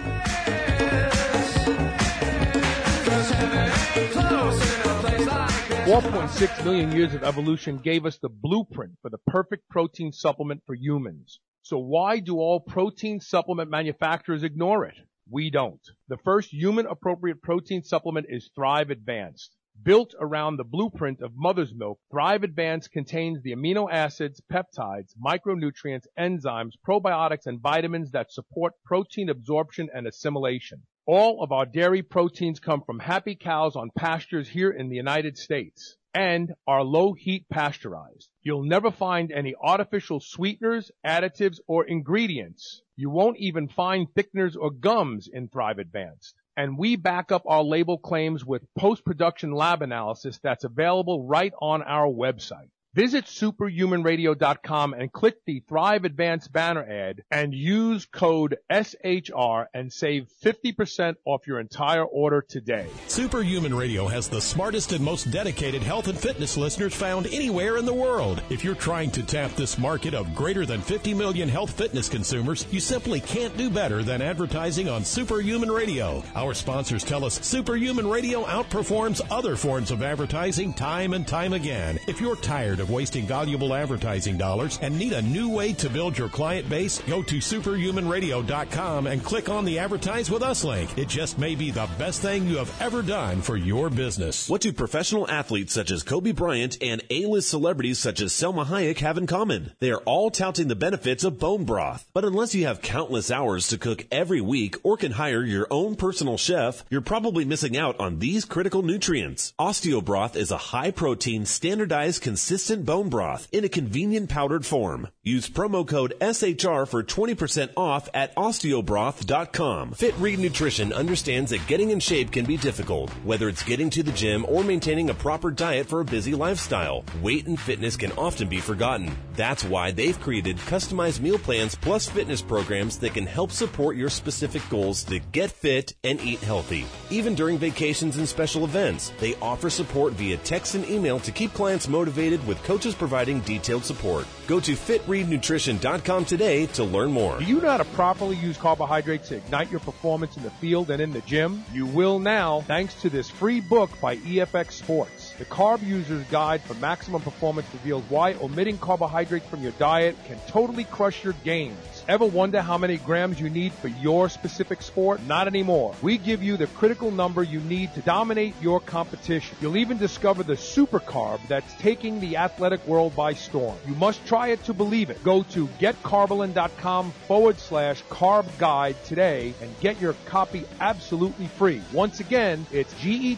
four point six million years of evolution gave us the blueprint for the perfect protein supplement for humans. So why do all protein supplement manufacturers ignore it? We don't. The first human-appropriate protein supplement is Thrive Advanced. Built around the blueprint of mother's milk, Thrive Advanced contains the amino acids, peptides, micronutrients, enzymes, probiotics, and vitamins that support protein absorption and assimilation. All of our dairy proteins come from happy cows on pastures here in the United States and are low-heat pasteurized. You'll never find any artificial sweeteners, additives, or ingredients. You won't even find thickeners or gums in Thrive Advanced. And we back up our label claims with post-production lab analysis that's available right on our website. Visit superhuman radio dot com and click the Thrive Advanced banner ad and use code S H R and save fifty percent off your entire order today. Superhuman Radio has the smartest and most dedicated health and fitness listeners found anywhere in the world. If you're trying to tap this market of greater than fifty million health fitness consumers, you simply can't do better than advertising on Superhuman Radio. Our sponsors tell us Superhuman Radio outperforms other forms of advertising time and time again. If you're tired of wasting valuable advertising dollars and need a new way to build your client base, go to superhuman radio dot com and click on the Advertise With Us link. It just may be the best thing you have ever done for your business. What do professional athletes such as Kobe Bryant and A-list celebrities such as Selma Hayek have in common? They are all touting the benefits of bone broth. But unless you have countless hours to cook every week or can hire your own personal chef, you're probably missing out on these critical nutrients. Osteobroth is a high-protein, standardized, consistent bone broth in a convenient powdered form. Use promo code S H R for twenty percent off at osteobroth dot com. Fit Read Nutrition understands that getting in shape can be difficult, whether it's getting to the gym or maintaining a proper diet for a busy lifestyle. Weight and fitness can often be forgotten. That's why they've created customized meal plans plus fitness programs that can help support your specific goals to get fit and eat healthy. Even during vacations and special events, they offer support via text and email to keep clients motivated, with coaches providing detailed support. Go to fit read nutrition dot com today to learn more. Do you know how to properly use carbohydrates to ignite your performance in the field and in the gym? You will now, thanks to this free book by E F X Sports. The Carb User's Guide for Maximum Performance reveals why omitting carbohydrates from your diet can totally crush your gains. Ever wonder how many grams you need for your specific sport? Not anymore. We give you the critical number you need to dominate your competition. You'll even discover the super carb that's taking the athletic world by storm. You must try it to believe it. Go to getcarbolin.com forward slash carb guide today and get your copy absolutely free. Once again, it's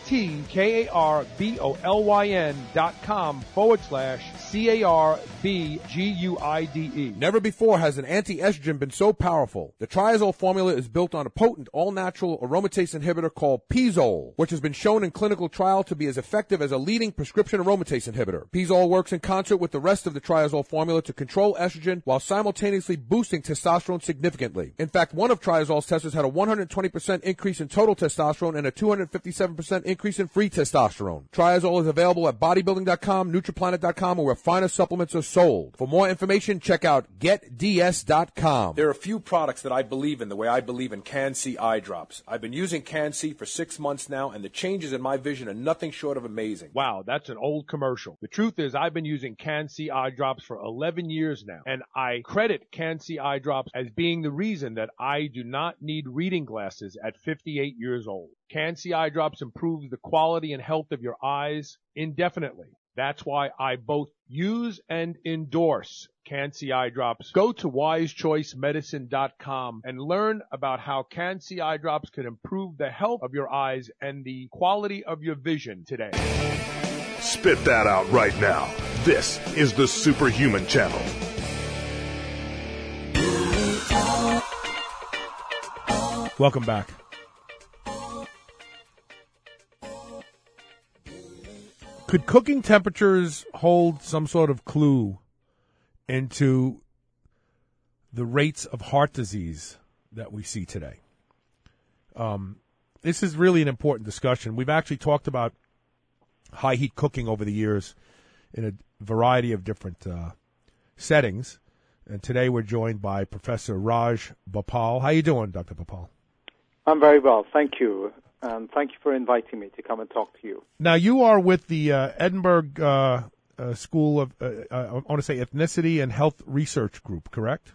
G-E-T-K-A-R-B-O-L-Y-N dot com forward slash C-A-R-B-G-U-I-D-E. Never before has an anti-estrogen been so powerful. The Triazole formula is built on a potent, all-natural aromatase inhibitor called Pizole, which has been shown in clinical trial to be as effective as a leading prescription aromatase inhibitor. Pizole works in concert with the rest of the Triazole formula to control estrogen while simultaneously boosting testosterone significantly. In fact, one of Triazole's testers had a one hundred twenty percent increase in total testosterone and a two hundred fifty-seven percent increase in free testosterone. Triazole is available at bodybuilding dot com, Nutriplanet dot com, or where finest supplements are sold. For more information, check out get d s dot com. There are a few products that I believe in the way I believe in Can-C eye drops. I've been using Can-C for six months now, and the changes in my vision are nothing short of amazing. Wow, that's an old commercial. The truth is I've been using Can-C eye drops for eleven years now, and I credit Can-C eye drops as being the reason that I do not need reading glasses at fifty-eight years old. Can-C eye drops improves the quality and health of your eyes indefinitely. That's why I both use and endorse Can-C eye drops. Go to wise choice medicine dot com and learn about how Can-C eye drops can improve the health of your eyes and the quality of your vision today. Spit that out right now. This is the Superhuman Channel. Welcome back. Could cooking temperatures hold some sort of clue into the rates of heart disease that we see today? Um, this is really an important discussion. We've actually talked about high heat cooking over the years in a variety of different uh, settings. And today we're joined by Professor Raj Bhopal. How you doing, Doctor Bhopal? I'm very well, thank you. And thank you for inviting me to come and talk to you. Now, you are with the uh, Edinburgh uh, uh, School of, uh, uh, I want to say, Ethnicity and Health Research Group, correct?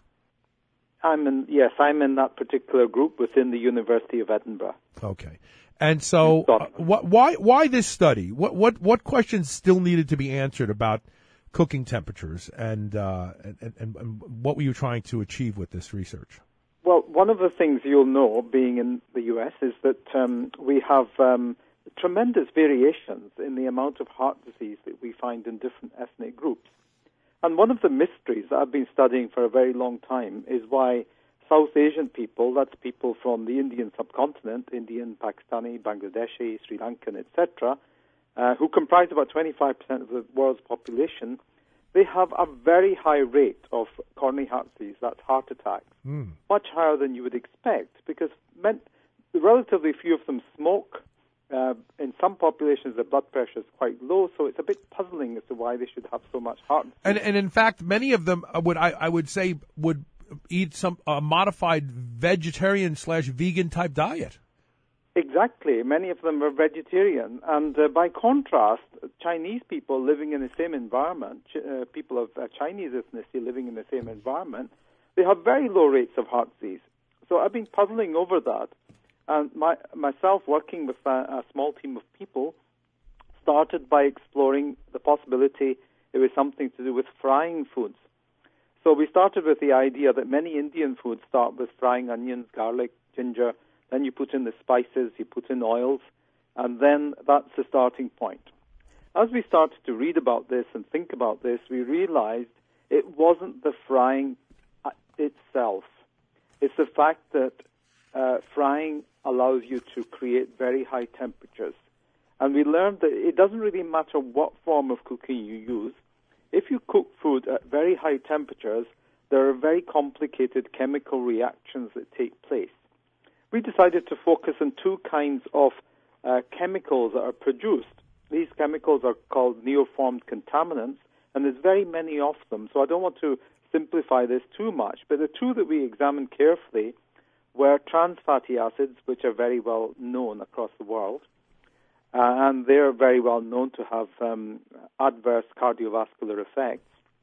I'm in, yes, I'm in that particular group within the University of Edinburgh. Okay. And so, uh, wh- why why this study? What what what questions still needed to be answered about cooking temperatures, and uh, and, and, and what were you trying to achieve with this research? Well, one of the things you'll know, being in the U S, is that um, we have um, tremendous variations in the amount of heart disease that we find in different ethnic groups. And one of the mysteries that I've been studying for a very long time is why South Asian people, that's people from the Indian subcontinent, Indian, Pakistani, Bangladeshi, Sri Lankan, et cetera, uh, who comprise about twenty-five percent of the world's population, they have a very high rate of coronary heart disease, that's heart attacks, mm. much higher than you would expect, because men, relatively few of them smoke. Uh, in some populations, the blood pressure is quite low, so it's a bit puzzling as to why they should have so much heart disease. And, and in fact, many of them would, I, I would say, would eat some uh, modified vegetarian slash vegan type diet. Exactly. Many of them are vegetarian. And uh, by contrast, Chinese people living in the same environment, uh, people of uh, Chinese ethnicity living in the same environment, they have very low rates of heart disease. So I've been puzzling over that. And my, myself, working with a, a small team of people, started by exploring the possibility it was something to do with frying foods. So we started with the idea that many Indian foods start with frying onions, garlic, ginger. Then you put in the spices, you put in oils, and then that's the starting point. As we started to read about this and think about this, we realized it wasn't the frying itself. It's the fact that uh, frying allows you to create very high temperatures. And we learned that it doesn't really matter what form of cooking you use. If you cook food at very high temperatures, there are very complicated chemical reactions that take place. We decided to focus on two kinds of uh, chemicals that are produced. These chemicals are called neoformed contaminants, and there's very many of them, so I don't want to simplify this too much. But the two that we examined carefully were trans fatty acids, which are very well known across the world, uh, and they're very well known to have um, adverse cardiovascular effects.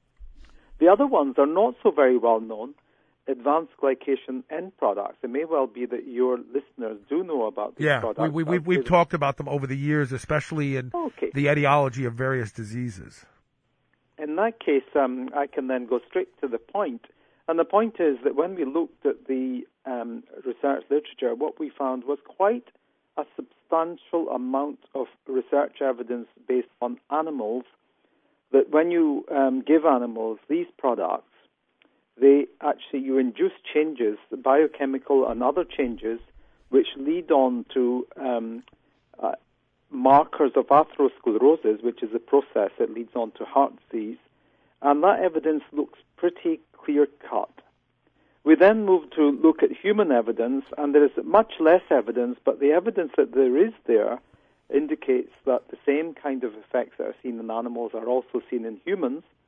The other ones are not so very well known, advanced glycation end products. It may well be that your listeners do know about these yeah, products. Yeah, we, we, we've, we've talked about them over the years, especially in okay. the etiology of various diseases. In that case, um, I can then go straight to the point. And the point is that when we looked at the um, research literature, what we found was quite a substantial amount of research evidence based on animals, that when you um, give animals these products, they actually, you induce changes, biochemical and other changes, which lead on to um, uh, markers of atherosclerosis, which is a process that leads on to heart disease. And that evidence looks pretty clear-cut. We then moved to look at human evidence, and there is much less evidence, but the evidence that there is there indicates that the same kind of effects that are seen in animals are also seen in humans.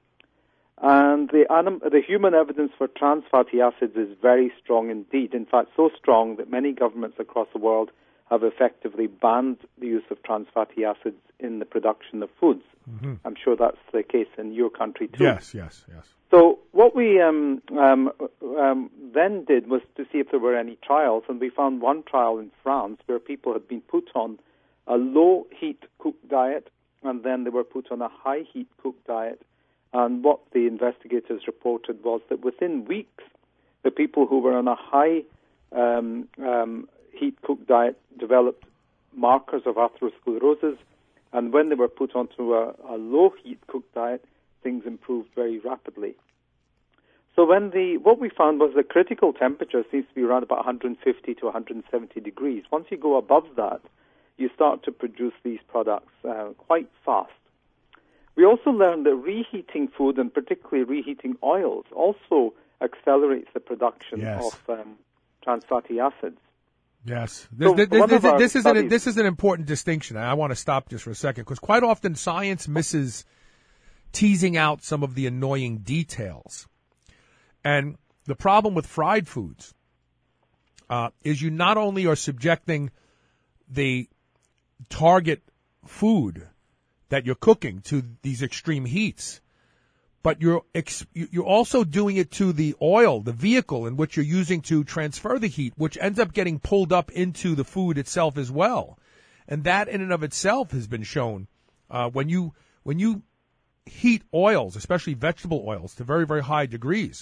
And the, anim- the human evidence for trans fatty acids is very strong indeed. In fact, so strong that many governments across the world have effectively banned the use of trans fatty acids in the production of foods. Mm-hmm. I'm sure that's the case in your country too. Yes, yes, yes. So what we um, um, um, then did was to see if there were any trials, and we found one trial in France where people had been put on a low-heat cooked diet, and then they were put on a high-heat cooked diet. And what the investigators reported was that within weeks, the people who were on a high um, um, heat cooked diet developed markers of atherosclerosis, and when they were put onto a, a low heat cooked diet, things improved very rapidly. So when the what we found was the critical temperature seems to be around about one hundred fifty to one hundred seventy degrees. Once you go above that, you start to produce these products uh, quite fast. We also learned that reheating food, and particularly reheating oils, also accelerates the production yes. of um, trans fatty acids. Yes. This, So this, this, this, this is an, studies- this is an important distinction. I want to stop just for a second, because quite often science misses teasing out some of the annoying details. And the problem with fried foods uh, is you not only are subjecting the target food that you're cooking to these extreme heats, but you're ex- you're also doing it to the oil, the vehicle in which you're using to transfer the heat, which ends up getting pulled up into the food itself as well. And that in and of itself has been shown uh, when you when you heat oils, especially vegetable oils, to very, very high degrees,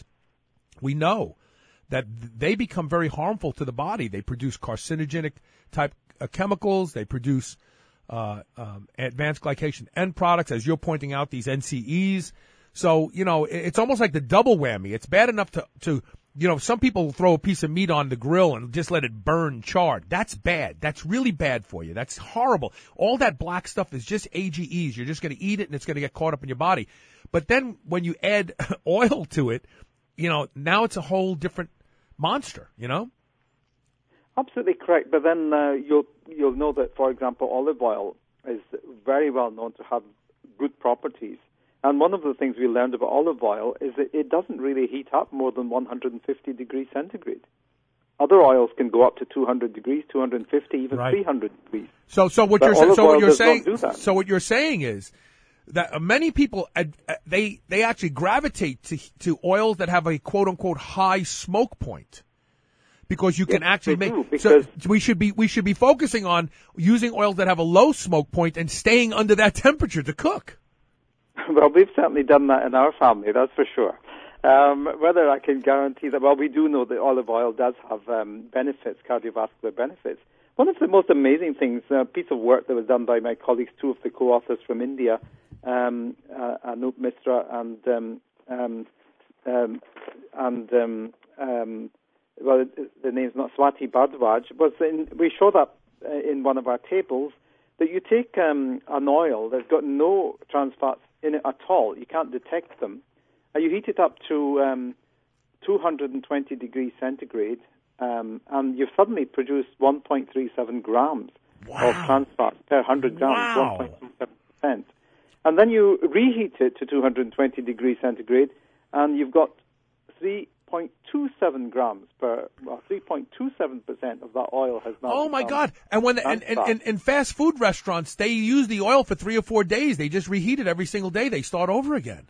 we know that they become very harmful to the body. They produce carcinogenic type uh, chemicals. They produce uh, um, advanced glycation end products, as you're pointing out, these N C Es. So, you know, it's almost like the double whammy. It's bad enough to, to, you know, some people throw a piece of meat on the grill and just let it burn charred. That's bad. That's really bad for you. That's horrible. All that black stuff is just A G Es. You're just going to eat it and it's going to get caught up in your body. But then when you add oil to it, you know, now it's a whole different monster, you know? Absolutely correct. But then uh, you'll you'll know that, for example, olive oil is very well known to have good properties. And one of the things we learned about olive oil is that it doesn't really heat up more than one hundred fifty degrees centigrade. Other oils can go up to two hundred degrees, two hundred fifty, even Right. three hundred degrees. So, so what But you're sa- olive so what oil you're does not saying, do that. so what you're saying is that uh, many people uh, uh, they they actually gravitate to to oils that have a quote unquote high smoke point, because you can Yes, actually they make. do, So because- we should be we should be focusing on using oils that have a low smoke point and staying under that temperature to cook. Well, we've certainly done that in our family, that's for sure. Um, whether I can guarantee that, well, we do know that olive oil does have um, benefits, cardiovascular benefits. One of the most amazing things, a piece of work that was done by my colleagues, two of the co-authors from India, um, uh, Anup Misra and um, um, um, and um, um, well, it, the name's not Swati Bhardwaj, was in, we showed up uh, in one of our tables that you take um, an oil that's got no trans fats in it at all, you can't detect them, and you heat it up to um, two hundred twenty degrees centigrade, um, and you've suddenly produced one point three seven grams Wow. of trans fats per one hundred grams, Wow. one point two seven percent. And then you reheat it to two hundred twenty degrees centigrade, and you've got three point two seven grams per, well, three point two seven percent of that oil has now Oh my become God! And when the, and, trans and, fat. and, and fast food restaurants, they use the oil for three or four days. They just reheat it every single day. They start over again.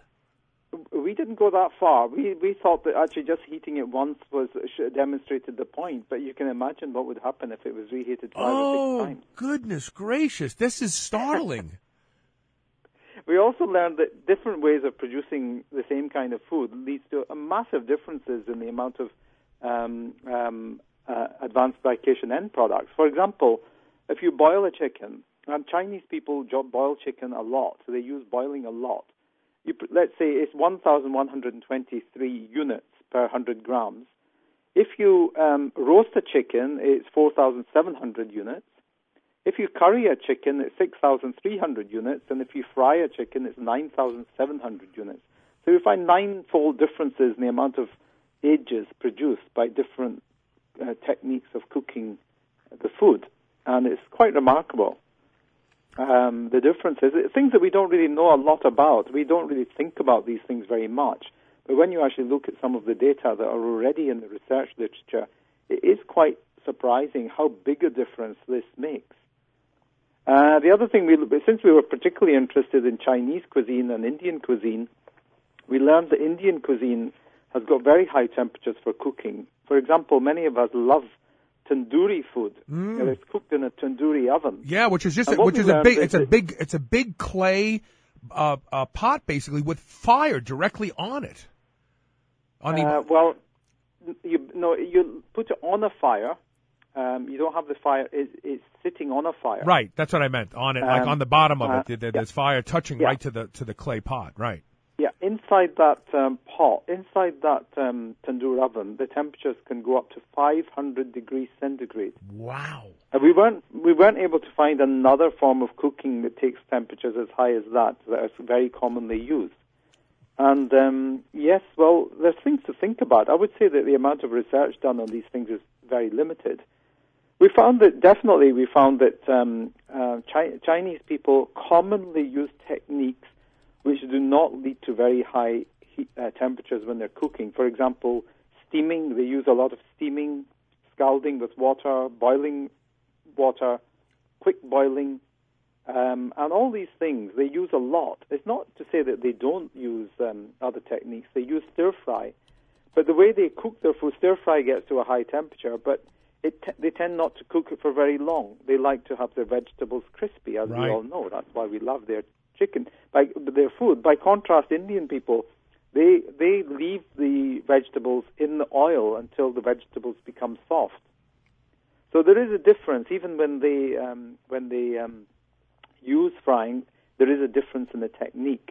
We didn't go that far. We we thought that actually just heating it once was sh- demonstrated the point. But you can imagine what would happen if it was reheated five or Oh six times. goodness gracious! This is startling. We also learned that different ways of producing the same kind of food leads to a massive differences in the amount of um, um, uh, advanced glycation end products. For example, if you boil a chicken, and Chinese people jo- boil chicken a lot, so they use boiling a lot. You, put- let's say it's one thousand one hundred twenty-three units per one hundred grams. If you um, roast a chicken, it's four thousand seven hundred units. If you curry a chicken, it's six thousand three hundred units, and if you fry a chicken, it's nine thousand seven hundred units. So you find ninefold differences in the amount of ages produced by different uh, techniques of cooking the food, and it's quite remarkable. um, the differences, things that we don't really know a lot about. We don't really think about these things very much. But when you actually look at some of the data that are already in the research literature, it is quite surprising how big a difference this makes. Uh, the other thing, we, since we were particularly interested in Chinese cuisine and Indian cuisine, we learned that Indian cuisine has got very high temperatures for cooking. For example, many of us love tandoori food. Mm. You know, it's cooked in a tandoori oven. Yeah, which is just And a, what which we is a learned big is it's a that- big it's a big clay uh, uh, pot basically with fire directly on it. On the Uh, well, you no, you put it on a fire. Um, you don't have the fire. It, it's sitting on a fire. right, that's what I meant. On it, like Um, on the bottom of uh, it, there, yeah. there's fire touching Yeah. right to the to the clay pot. Right. Yeah, inside that um, pot, inside that um, tandoor oven, the temperatures can go up to five hundred degrees centigrade. Wow. And we weren't we weren't able to find another form of cooking that takes temperatures as high as that that is very commonly used. And um, yes, well, there's things to think about. I would say that the amount of research done on these things is very limited. We found that definitely we found that um, uh, Chi- Chinese people commonly use techniques which do not lead to very high heat, uh, temperatures when they're cooking. For example, steaming. They use a lot of steaming, scalding with water, boiling water, quick boiling, um, and all these things. They use a lot. It's not to say that they don't use um, other techniques. They use stir fry. But the way they cook their food, stir fry gets to a high temperature, but it t- they tend not to cook it for very long. They like to have their vegetables crispy, as Right. we all know. That's why we love their chicken, by their food. By contrast, Indian people, they they leave the vegetables in the oil until the vegetables become soft. So there is a difference, even when they um, when they um, use frying. There is a difference in the technique.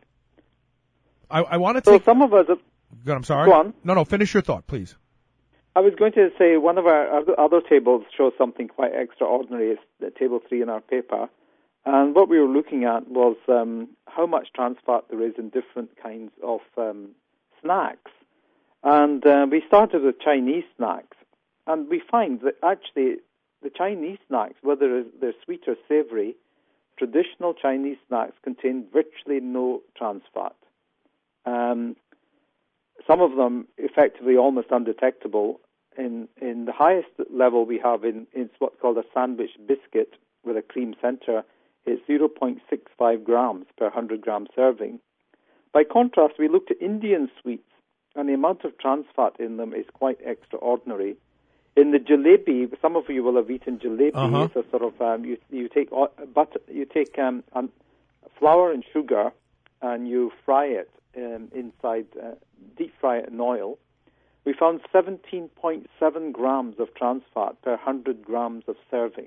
I, I want to So take. some of us. Have, Good, I'm sorry. Go on. No, no. Finish your thought, please. I was going to say one of our other- other tables shows something quite extraordinary. It's the table three in our paper. And what we were looking at was um, how much trans fat there is in different kinds of um, snacks. And uh, we started with Chinese snacks. And we find that actually the Chinese snacks, whether they're sweet or savory, traditional Chinese snacks contain virtually no trans fat. Um, some of them effectively almost undetectable. In, in the highest level we have in, in what's called a sandwich biscuit with a cream center, is zero point six five grams per one hundred gram serving. By contrast, we looked at Indian sweets, and the amount of trans fat in them is quite extraordinary. In the jalebi, some of you will have eaten jalebi. Uh-huh. It's a sort of um, you you take o- butter, you take um, um, flour and sugar, and you fry it um, inside, uh, deep fry it in oil. We found seventeen point seven grams of trans fat per one hundred grams of serving.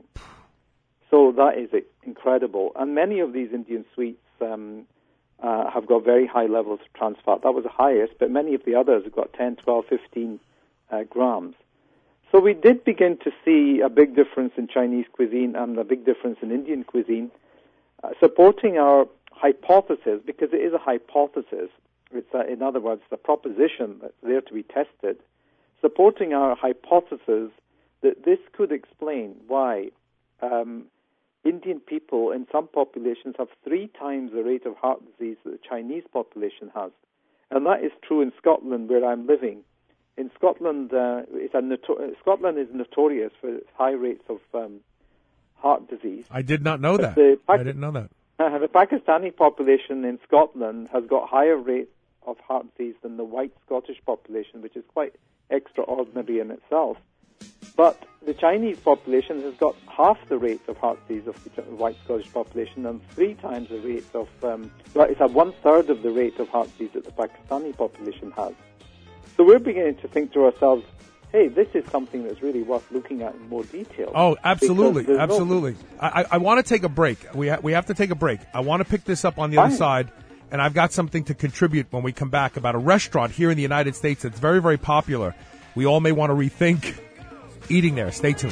So that is incredible. And many of these Indian sweets um, uh, have got very high levels of trans fat. That was the highest, but many of the others have got ten, twelve, fifteen uh, grams. So we did begin to see a big difference in Chinese cuisine and a big difference in Indian cuisine, uh, supporting our hypothesis, because it is a hypothesis. It's a, in other words, the proposition that's there to be tested, supporting our hypothesis that this could explain why um, Indian people in some populations have three times the rate of heart disease that the Chinese population has. And that is true in Scotland, where I'm living. In Scotland, uh, it's a noto- Scotland is notorious for its high rates of um, heart disease. I did not know But that. the I Pak- didn't know that. Uh, the Pakistani population in Scotland has got higher rates of heart disease than the white Scottish population, which is quite extraordinary in itself. But the Chinese population has got half the rate of heart disease of the white Scottish population and three times the rate of, um, well, it's a one-third of the rate of heart disease that the Pakistani population has. So we're beginning to think to ourselves, hey, this is something that's really worth looking at in more detail. Oh, absolutely, Because there's no- absolutely. I, I, I want to take a break. We ha- we have to take a break. I want to pick this up on the other Fine. side, and I've got something to contribute when we come back about a restaurant here in the United States that's very, very popular. We all may want to rethink eating there. Stay tuned.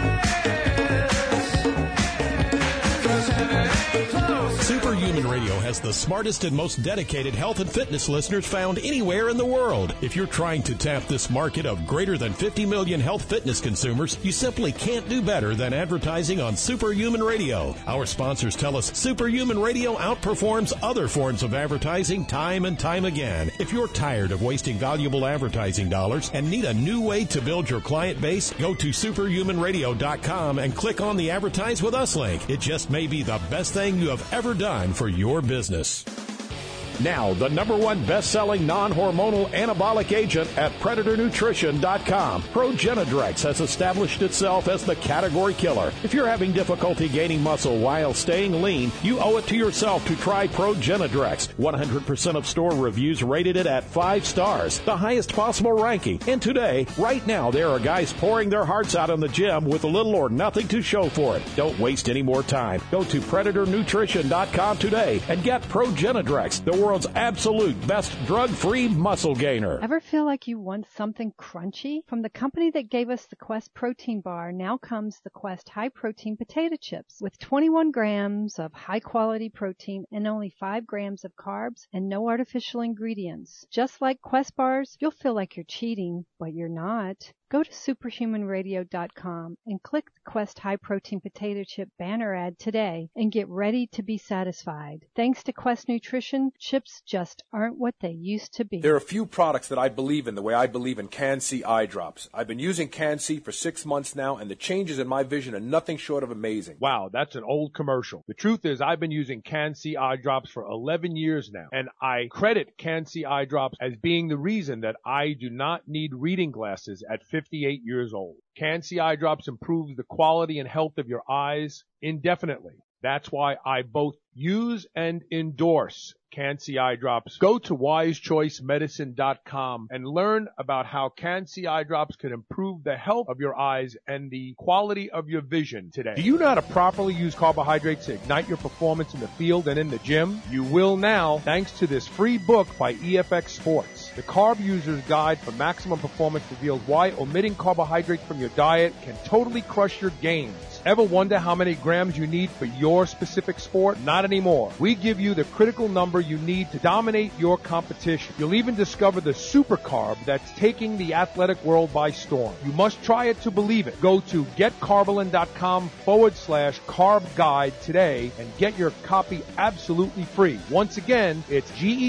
Superhuman Radio has us the smartest and most dedicated health and fitness listeners found anywhere in the world. If you're trying to tap this market of greater than fifty million health fitness consumers, you simply can't do better than advertising on Superhuman Radio. Our sponsors tell us Superhuman Radio outperforms other forms of advertising time and time again. If you're tired of wasting valuable advertising dollars and need a new way to build your client base, go to superhuman radio dot com and click on the Advertise with Us link. It just may be the best thing you have ever done for your business. Now, the number one best-selling non-hormonal anabolic agent at predator nutrition dot com. Progenadrex has established itself as the category killer. If you're having difficulty gaining muscle while staying lean, you owe it to yourself to try Progenadrex. one hundred percent of store reviews rated it at five stars, the highest possible ranking. And today, right now, there are guys pouring their hearts out in the gym with little or nothing to show for it. Don't waste any more time. Go to predator nutrition dot com today and get Progenadrex, the world's absolute best drug-free muscle gainer. Ever feel like you want something crunchy? From the company that gave us the Quest protein bar, now comes the Quest high protein potato chips with twenty-one grams of high quality protein and only five grams of carbs and no artificial ingredients. Just like Quest bars, you'll feel like you're cheating, but you're not. Go to superhuman radio dot com and click the Quest High Protein Potato Chip banner ad today and get ready to be satisfied. Thanks to Quest Nutrition, chips just aren't what they used to be. There are a few products that I believe in the way I believe in Can-C eye drops. I've been using Can-C for six months now, and the changes in my vision are nothing short of amazing. Wow, that's an old commercial. The truth is I've been using Can-C eye drops for eleven years now, and I credit Can-C eye drops as being the reason that I do not need reading glasses at fifty-eight years old. Can-C eye drops improves the quality and health of your eyes indefinitely. That's why I both use and endorse Can-C eye drops. Go to wise choice medicine dot com and learn about how Can-C eye drops can improve the health of your eyes and the quality of your vision today. Do you know how to properly use carbohydrates to ignite your performance in the field and in the gym? You will now, thanks to this free book by E F X Sports. The Carb User's Guide for Maximum Performance reveals why omitting carbohydrates from your diet can totally crush your gains. Ever wonder how many grams you need for your specific sport? Not anymore. We give you the critical number you need to dominate your competition. You'll even discover the super carb that's taking the athletic world by storm. You must try it to believe it. Go to getcarbolin.com forward slash carb guide today and get your copy absolutely free. Once again, it's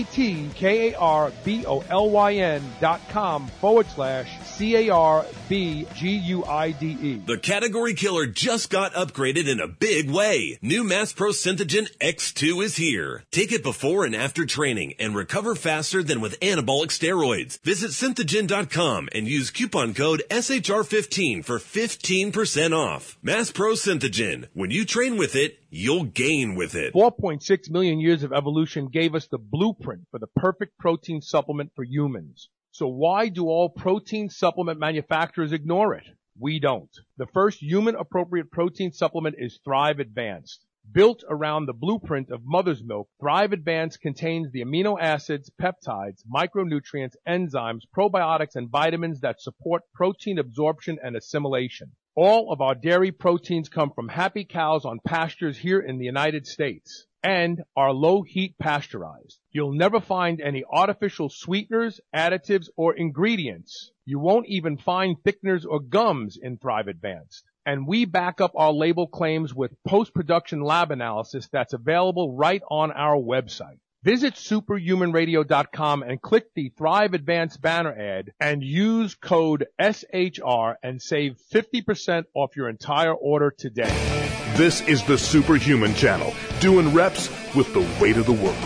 G-E-T-K-A-R-B-O-L-Y-N dot com forward slash C-A-R-B-G-U-I-D-E. The category killer just got upgraded in a big way. New Mass Pro Synthogen X two is here. Take it before and after training and recover faster than with anabolic steroids. Visit synthogen dot com and use coupon code S H R fifteen for fifteen percent off. Mass Pro Synthogen. When you train with it, you'll gain with it. four point six million years of evolution gave us the blueprint for the perfect protein supplement for humans. So why do all protein supplement manufacturers ignore it? We don't. The first human-appropriate protein supplement is Thrive Advanced. Built around the blueprint of mother's milk, Thrive Advanced contains the amino acids, peptides, micronutrients, enzymes, probiotics, and vitamins that support protein absorption and assimilation. All of our dairy proteins come from happy cows on pastures here in the United States and are low-heat pasteurized. You'll never find any artificial sweeteners, additives, or ingredients. You won't even find thickeners or gums in Thrive Advanced. And we back up our label claims with post-production lab analysis that's available right on our website. Visit superhuman radio dot com and click the Thrive Advanced banner ad and use code S H R and save fifty percent off your entire order today. This is the Superhuman Channel, doing reps with the weight of the world.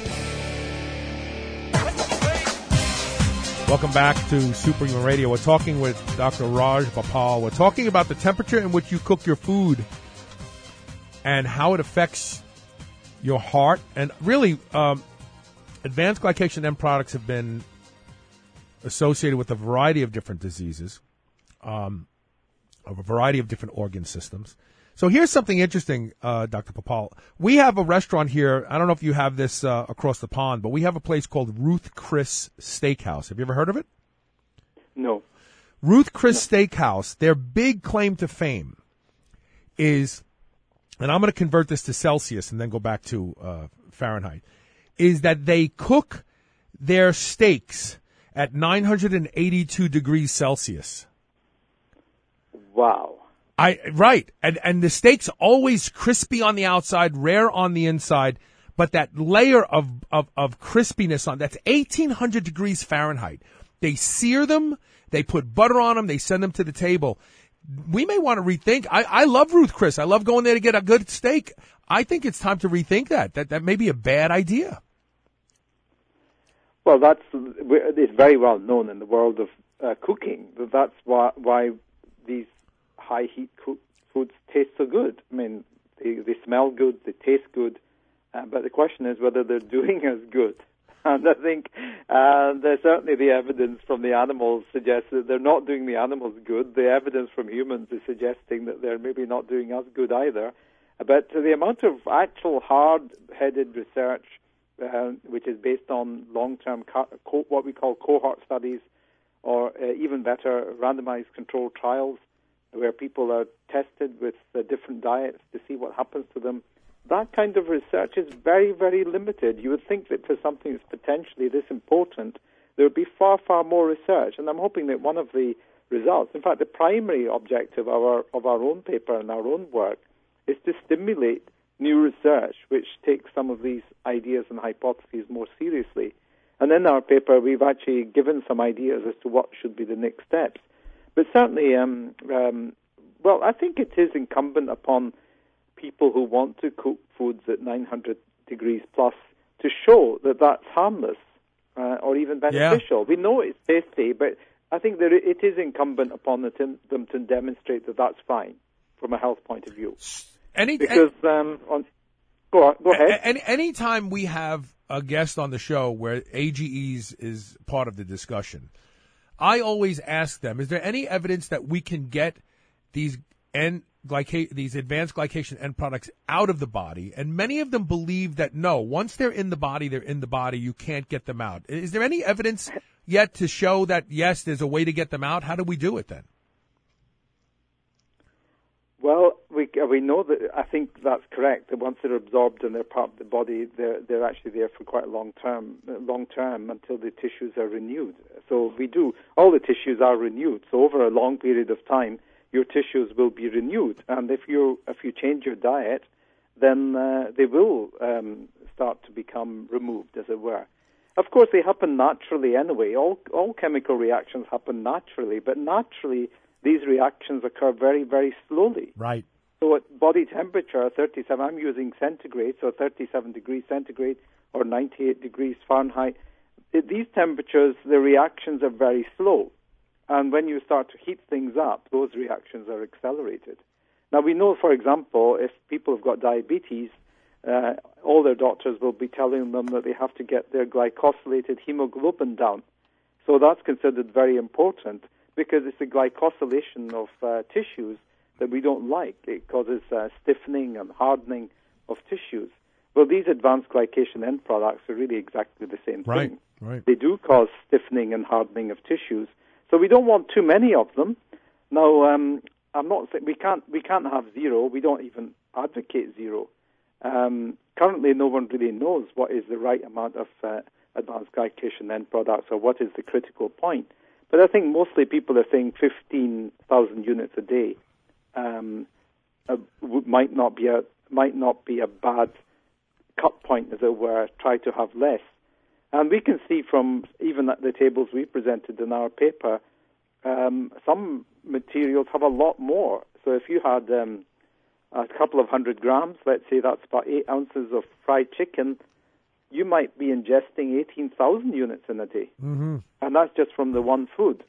Welcome back to Superhuman Radio. We're talking with Doctor Raj Bhopal. We're talking about the temperature in which you cook your food and how it affects your heart. And really, um, advanced glycation end products have been associated with a variety of different diseases, um, of a variety of different organ systems. So here's something interesting, uh, Doctor Bhopal. We have a restaurant here. I don't know if you have this uh, across the pond, but we have a place called Ruth Chris Steakhouse. Have you ever heard of it? No. Ruth Chris no. Steakhouse, their big claim to fame is and I'm going to convert this to Celsius and then go back to uh, Fahrenheit, is that they cook their steaks at nine hundred eighty-two degrees Celsius. Wow. I right, and and the steak's always crispy on the outside, rare on the inside, but that layer of of, of crispiness on that's eighteen hundred degrees Fahrenheit. They sear them, they put butter on them, they send them to the table. We may want to rethink. I, I love Ruth Chris. I love going there to get a good steak. I think it's time to rethink that. That that may be a bad idea. Well, that's it's very well known in the world of uh, cooking. That's why why these high heat cooked foods taste so good. I mean, they, they smell good, they taste good, uh, but the question is whether they're doing as good. And I think uh, there's certainly the evidence from the animals suggests that they're not doing the animals good. The evidence from humans is suggesting that they're maybe not doing us good either. But the amount of actual hard-headed research, uh, which is based on long-term co- co- what we call cohort studies, or uh, even better, randomized controlled trials, where people are tested with uh, different diets to see what happens to them. That kind of research is very, very limited. You would think that for something that's potentially this important, there would be far, far more research. And I'm hoping that one of the results, in fact, the primary objective of our, of our own paper and our own work, is to stimulate new research, which takes some of these ideas and hypotheses more seriously. And in our paper, we've actually given some ideas as to what should be the next steps. But certainly, um, um, well, I think it is incumbent upon people who want to cook foods at nine hundred degrees plus to show that that's harmless uh, or even beneficial. Yeah. We know it's tasty, but I think that it is incumbent upon them to demonstrate that that's fine from a health point of view. Any, because um, on, go on, go ahead. Any anytime we have a guest on the show where A G Es is part of the discussion, I always ask them: is there any evidence that we can get these end glyca- these advanced glycation end products out of the body? And many of them believe that no, once they're in the body, they're in the body. You can't get them out. Is there any evidence yet to show that yes, there's a way to get them out? How do we do it then? Well, we we know that I think that's correct. That once they're absorbed and they're part of the body, they're they're actually there for quite a long term, long term until the tissues are renewed. So we do all the tissues are renewed. So over a long period of time, your tissues will be renewed. And if you if you change your diet, then uh, they will um, start to become removed, as it were. Of course, they happen naturally anyway. All all chemical reactions happen naturally, but naturally, these reactions occur very, very slowly. Right. So at body temperature, thirty-seven, I'm using centigrade, so thirty-seven degrees centigrade or ninety-eight degrees Fahrenheit. At these temperatures, the reactions are very slow. And when you start to heat things up, those reactions are accelerated. Now, we know, for example, if people have got diabetes, uh, all their doctors will be telling them that they have to get their glycosylated hemoglobin down. So that's considered very important, because it's the glycosylation of uh, tissues that we don't like. It causes uh, stiffening and hardening of tissues. Well, these advanced glycation end products are really exactly the same right, thing. Right. They do cause stiffening and hardening of tissues. So we don't want too many of them. Now, um, I'm not saying we can't we can't have zero. We don't even advocate zero. Um, currently, no one really knows what is the right amount of uh, advanced glycation end products or what is the critical point. But I think mostly people are saying fifteen thousand units a day um, uh, might not be a might not be a bad cut point, as it were. Try to have less, and we can see from even at the tables we presented in our paper, um, some materials have a lot more. So if you had um, a couple of hundred grams, let's say that's about eight ounces of fried chicken, you might be ingesting eighteen thousand units in a day. Mm-hmm. And that's just from the one food.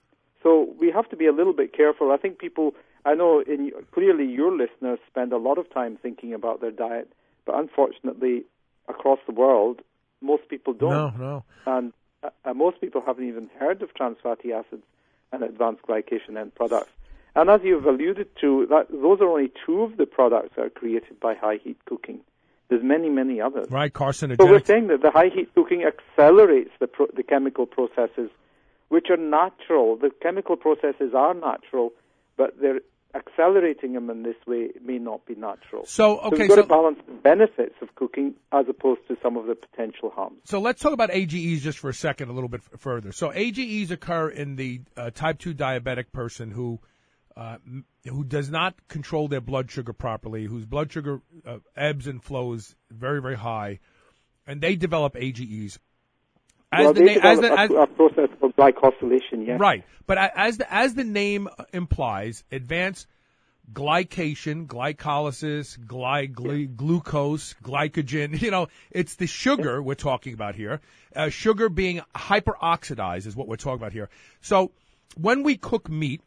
So we have to be a little bit careful. I think people, I know in, clearly your listeners spend a lot of time thinking about their diet, but unfortunately, across the world, most people don't. No, no. And uh, most people haven't even heard of trans fatty acids and advanced glycation end products. And as you've alluded to, that, those are only two of the products that are created by high heat cooking. There's many, many others. Right, carcinogenic. So we're saying that the high heat cooking accelerates the pro- the chemical processes, which are natural. The chemical processes are natural, but they're accelerating them in this way may not be natural. So, okay, so we've got so, to balance the benefits of cooking as opposed to some of the potential harms. So let's talk about A G Es just for a second, a little bit f- further. So A G Es occur in the uh, type two diabetic person who uh, m- who does not control their blood sugar properly, whose blood sugar uh, ebbs and flows very, very high, and they develop A G Es. As well, the they na- as develop the, as, a, a process of glycosylation, yes. Right, but a- as the as the name implies, advanced glycation, glycolysis, gly, gly, glucose, glycogen. You know, it's the sugar we're talking about here. Uh, sugar being hyperoxidized is what we're talking about here. So when we cook meat,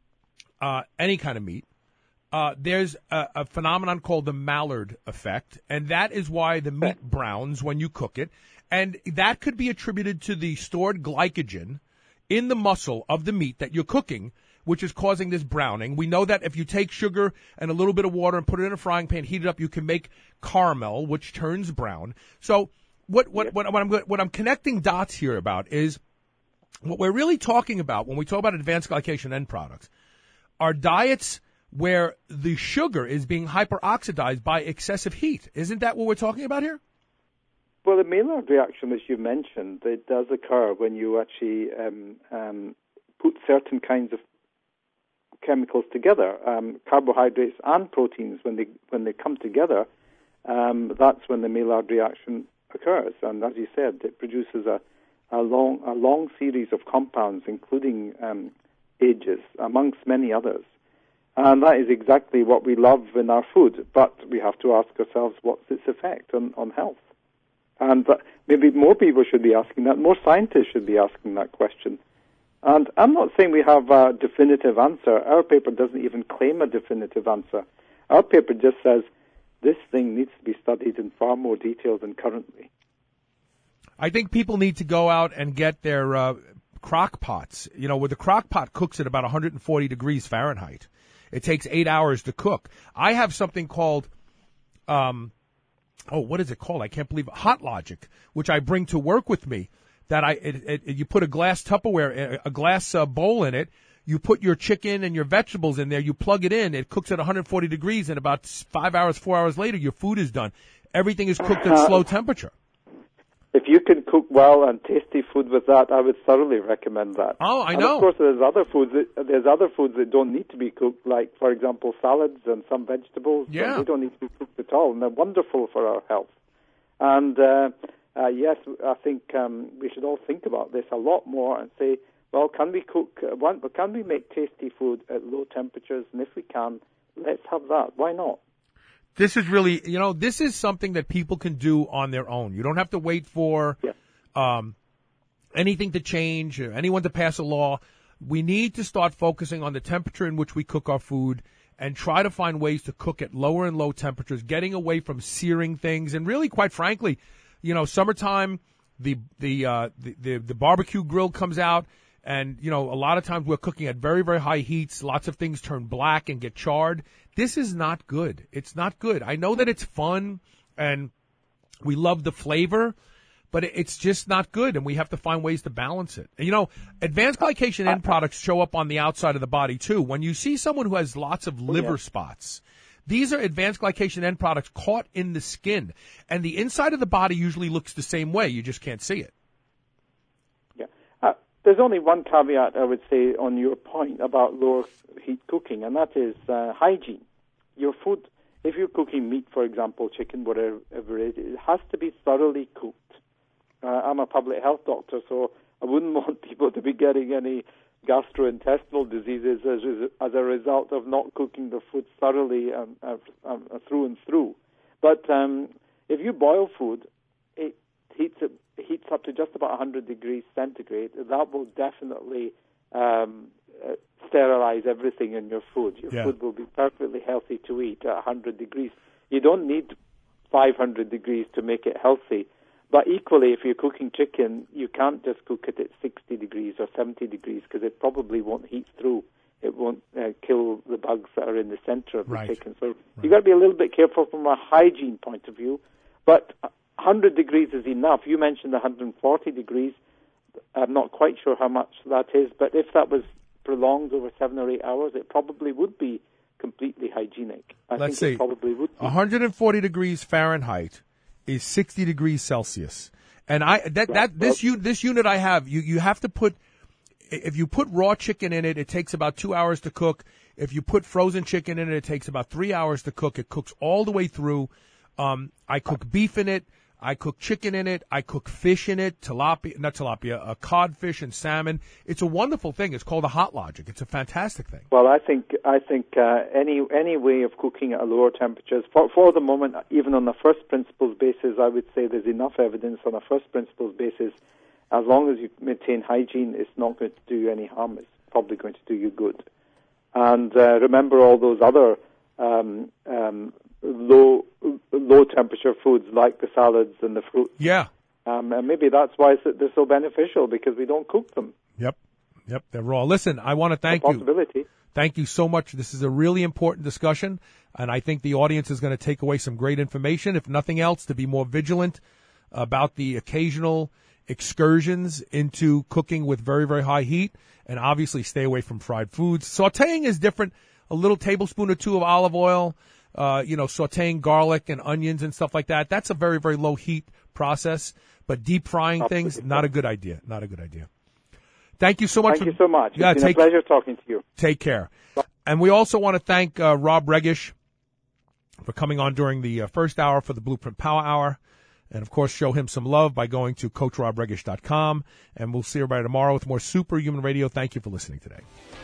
uh, any kind of meat, uh, there's a, a phenomenon called the Maillard effect, and that is why the meat browns when you cook it. And that could be attributed to the stored glycogen in the muscle of the meat that you're cooking, which is causing this browning. We know that if you take sugar and a little bit of water and put it in a frying pan, heat it up, you can make caramel, which turns brown. So what what what, what I'm what I'm connecting dots here about is what we're really talking about when we talk about advanced glycation end products are diets where the sugar is being hyperoxidized by excessive heat. Isn't that what we're talking about here? Well, the Maillard reaction, as you mentioned, it does occur when you actually um, um, put certain kinds of chemicals together, um, carbohydrates and proteins. When they when they come together, um, that's when the Maillard reaction occurs. And as you said, it produces a, a long a long series of compounds, including um, ages, amongst many others. And that is exactly what we love in our food. But we have to ask ourselves, what's its effect on, on health? And uh, maybe more people should be asking that. More scientists should be asking that question. And I'm not saying we have a definitive answer. Our paper doesn't even claim a definitive answer. Our paper just says this thing needs to be studied in far more detail than currently. I think people need to go out and get their uh, crock pots. You know, where the crock pot cooks at about one hundred forty degrees Fahrenheit. It takes eight hours to cook. I have something called... Um, Oh, what is it called? I can't believe it. Hot Logic, which I bring to work with me. That I, it, it, you put a glass Tupperware, a glass uh, bowl in it. You put your chicken and your vegetables in there. You plug it in. It cooks at one hundred forty degrees, and about five hours, four hours later, your food is done. Everything is cooked at slow temperature. If you can cook well and tasty food with that, I would thoroughly recommend that. Oh, I and know. Of course, there's other foods. That, there's other foods that don't need to be cooked, like, for example, salads and some vegetables. Yeah. They don't need to be cooked at all, and they're wonderful for our health. And uh, uh, yes, I think um, we should all think about this a lot more and say, well, can we cook? Uh, one, can we make tasty food at low temperatures? And if we can, let's have that. Why not? This is really, you know, this is something that people can do on their own. You don't have to wait for yeah. um, anything to change or anyone to pass a law. We need to start focusing on the temperature in which we cook our food and try to find ways to cook at lower and low temperatures, getting away from searing things. And really, quite frankly, you know, summertime, the the uh, the, the, the barbecue grill comes out. And, you know, a lot of times we're cooking at very, very high heats. Lots of things turn black and get charred. This is not good. It's not good. I know that it's fun and we love the flavor, but it's just not good, and we have to find ways to balance it. And, you know, advanced glycation end products show up on the outside of the body, too. When you see someone who has lots of liver spots, these are advanced glycation end products caught in the skin. And the inside of the body usually looks the same way. You just can't see it. There's only one caveat, I would say, on your point about lower heat cooking, and that is uh, hygiene. Your food, if you're cooking meat, for example, chicken, whatever it is, it has to be thoroughly cooked. Uh, I'm a public health doctor, so I wouldn't want people to be getting any gastrointestinal diseases as, as a result of not cooking the food thoroughly um, uh, um, uh, through and through. But um, if you boil food, it heats it heats up to just about one hundred degrees centigrade. That will definitely um, uh, sterilize everything in your food. Your yeah. food will be perfectly healthy to eat at one hundred degrees. You don't need five hundred degrees to make it healthy. But equally, if you're cooking chicken, you can't just cook it at sixty degrees or seventy degrees because it probably won't heat through. It won't uh, kill the bugs that are in the center of the right. chicken. So right. you've got to be a little bit careful from a hygiene point of view. But one hundred degrees is enough. You mentioned one hundred forty degrees. I'm not quite sure how much that is, but if that was prolonged over seven or eight hours, it probably would be completely hygienic. I Let's think see. it probably would be. one hundred forty degrees Fahrenheit is sixty degrees Celsius. And I that Yeah, that this well- u- this unit I have, you you have to put if you put raw chicken in it, it takes about two hours to cook. If you put frozen chicken in it, it takes about three hours to cook. It cooks all the way through. Um, I cook beef in it. I cook chicken in it. I cook fish in it. Tilapia, not tilapia, uh, codfish and salmon. It's a wonderful thing. It's called a Hot Logic. It's a fantastic thing. Well, I think I think uh, any any way of cooking at lower temperatures for for the moment, even on a first principles basis, I would say there's enough evidence on a first principles basis. As long as you maintain hygiene, it's not going to do you any harm. It's probably going to do you good. And uh, remember all those other um, um, low low temperature foods like the salads and the fruits. Yeah. Um, and maybe that's why it's, they're so beneficial, because we don't cook them. Yep. Yep. They're raw. Listen, I want to thank a you. possibility. Thank you so much. This is a really important discussion, and I think the audience is going to take away some great information, if nothing else, to be more vigilant about the occasional excursions into cooking with very, very high heat, and obviously stay away from fried foods. Sauteing is different. A little tablespoon or two of olive oil, uh, you know, sauteing garlic and onions and stuff like that. That's a very, very low heat process, but deep frying Absolutely. things, not a good idea. Not a good idea. Thank you so much. Thank for, you so much. Yeah, It's been take, a pleasure talking to you. Take care. And we also want to thank uh, Rob Regish for coming on during the uh, first hour for the Blueprint Power Hour. And, of course, show him some love by going to coach rob regish dot com. And we'll see everybody tomorrow with more Superhuman Radio. Thank you for listening today.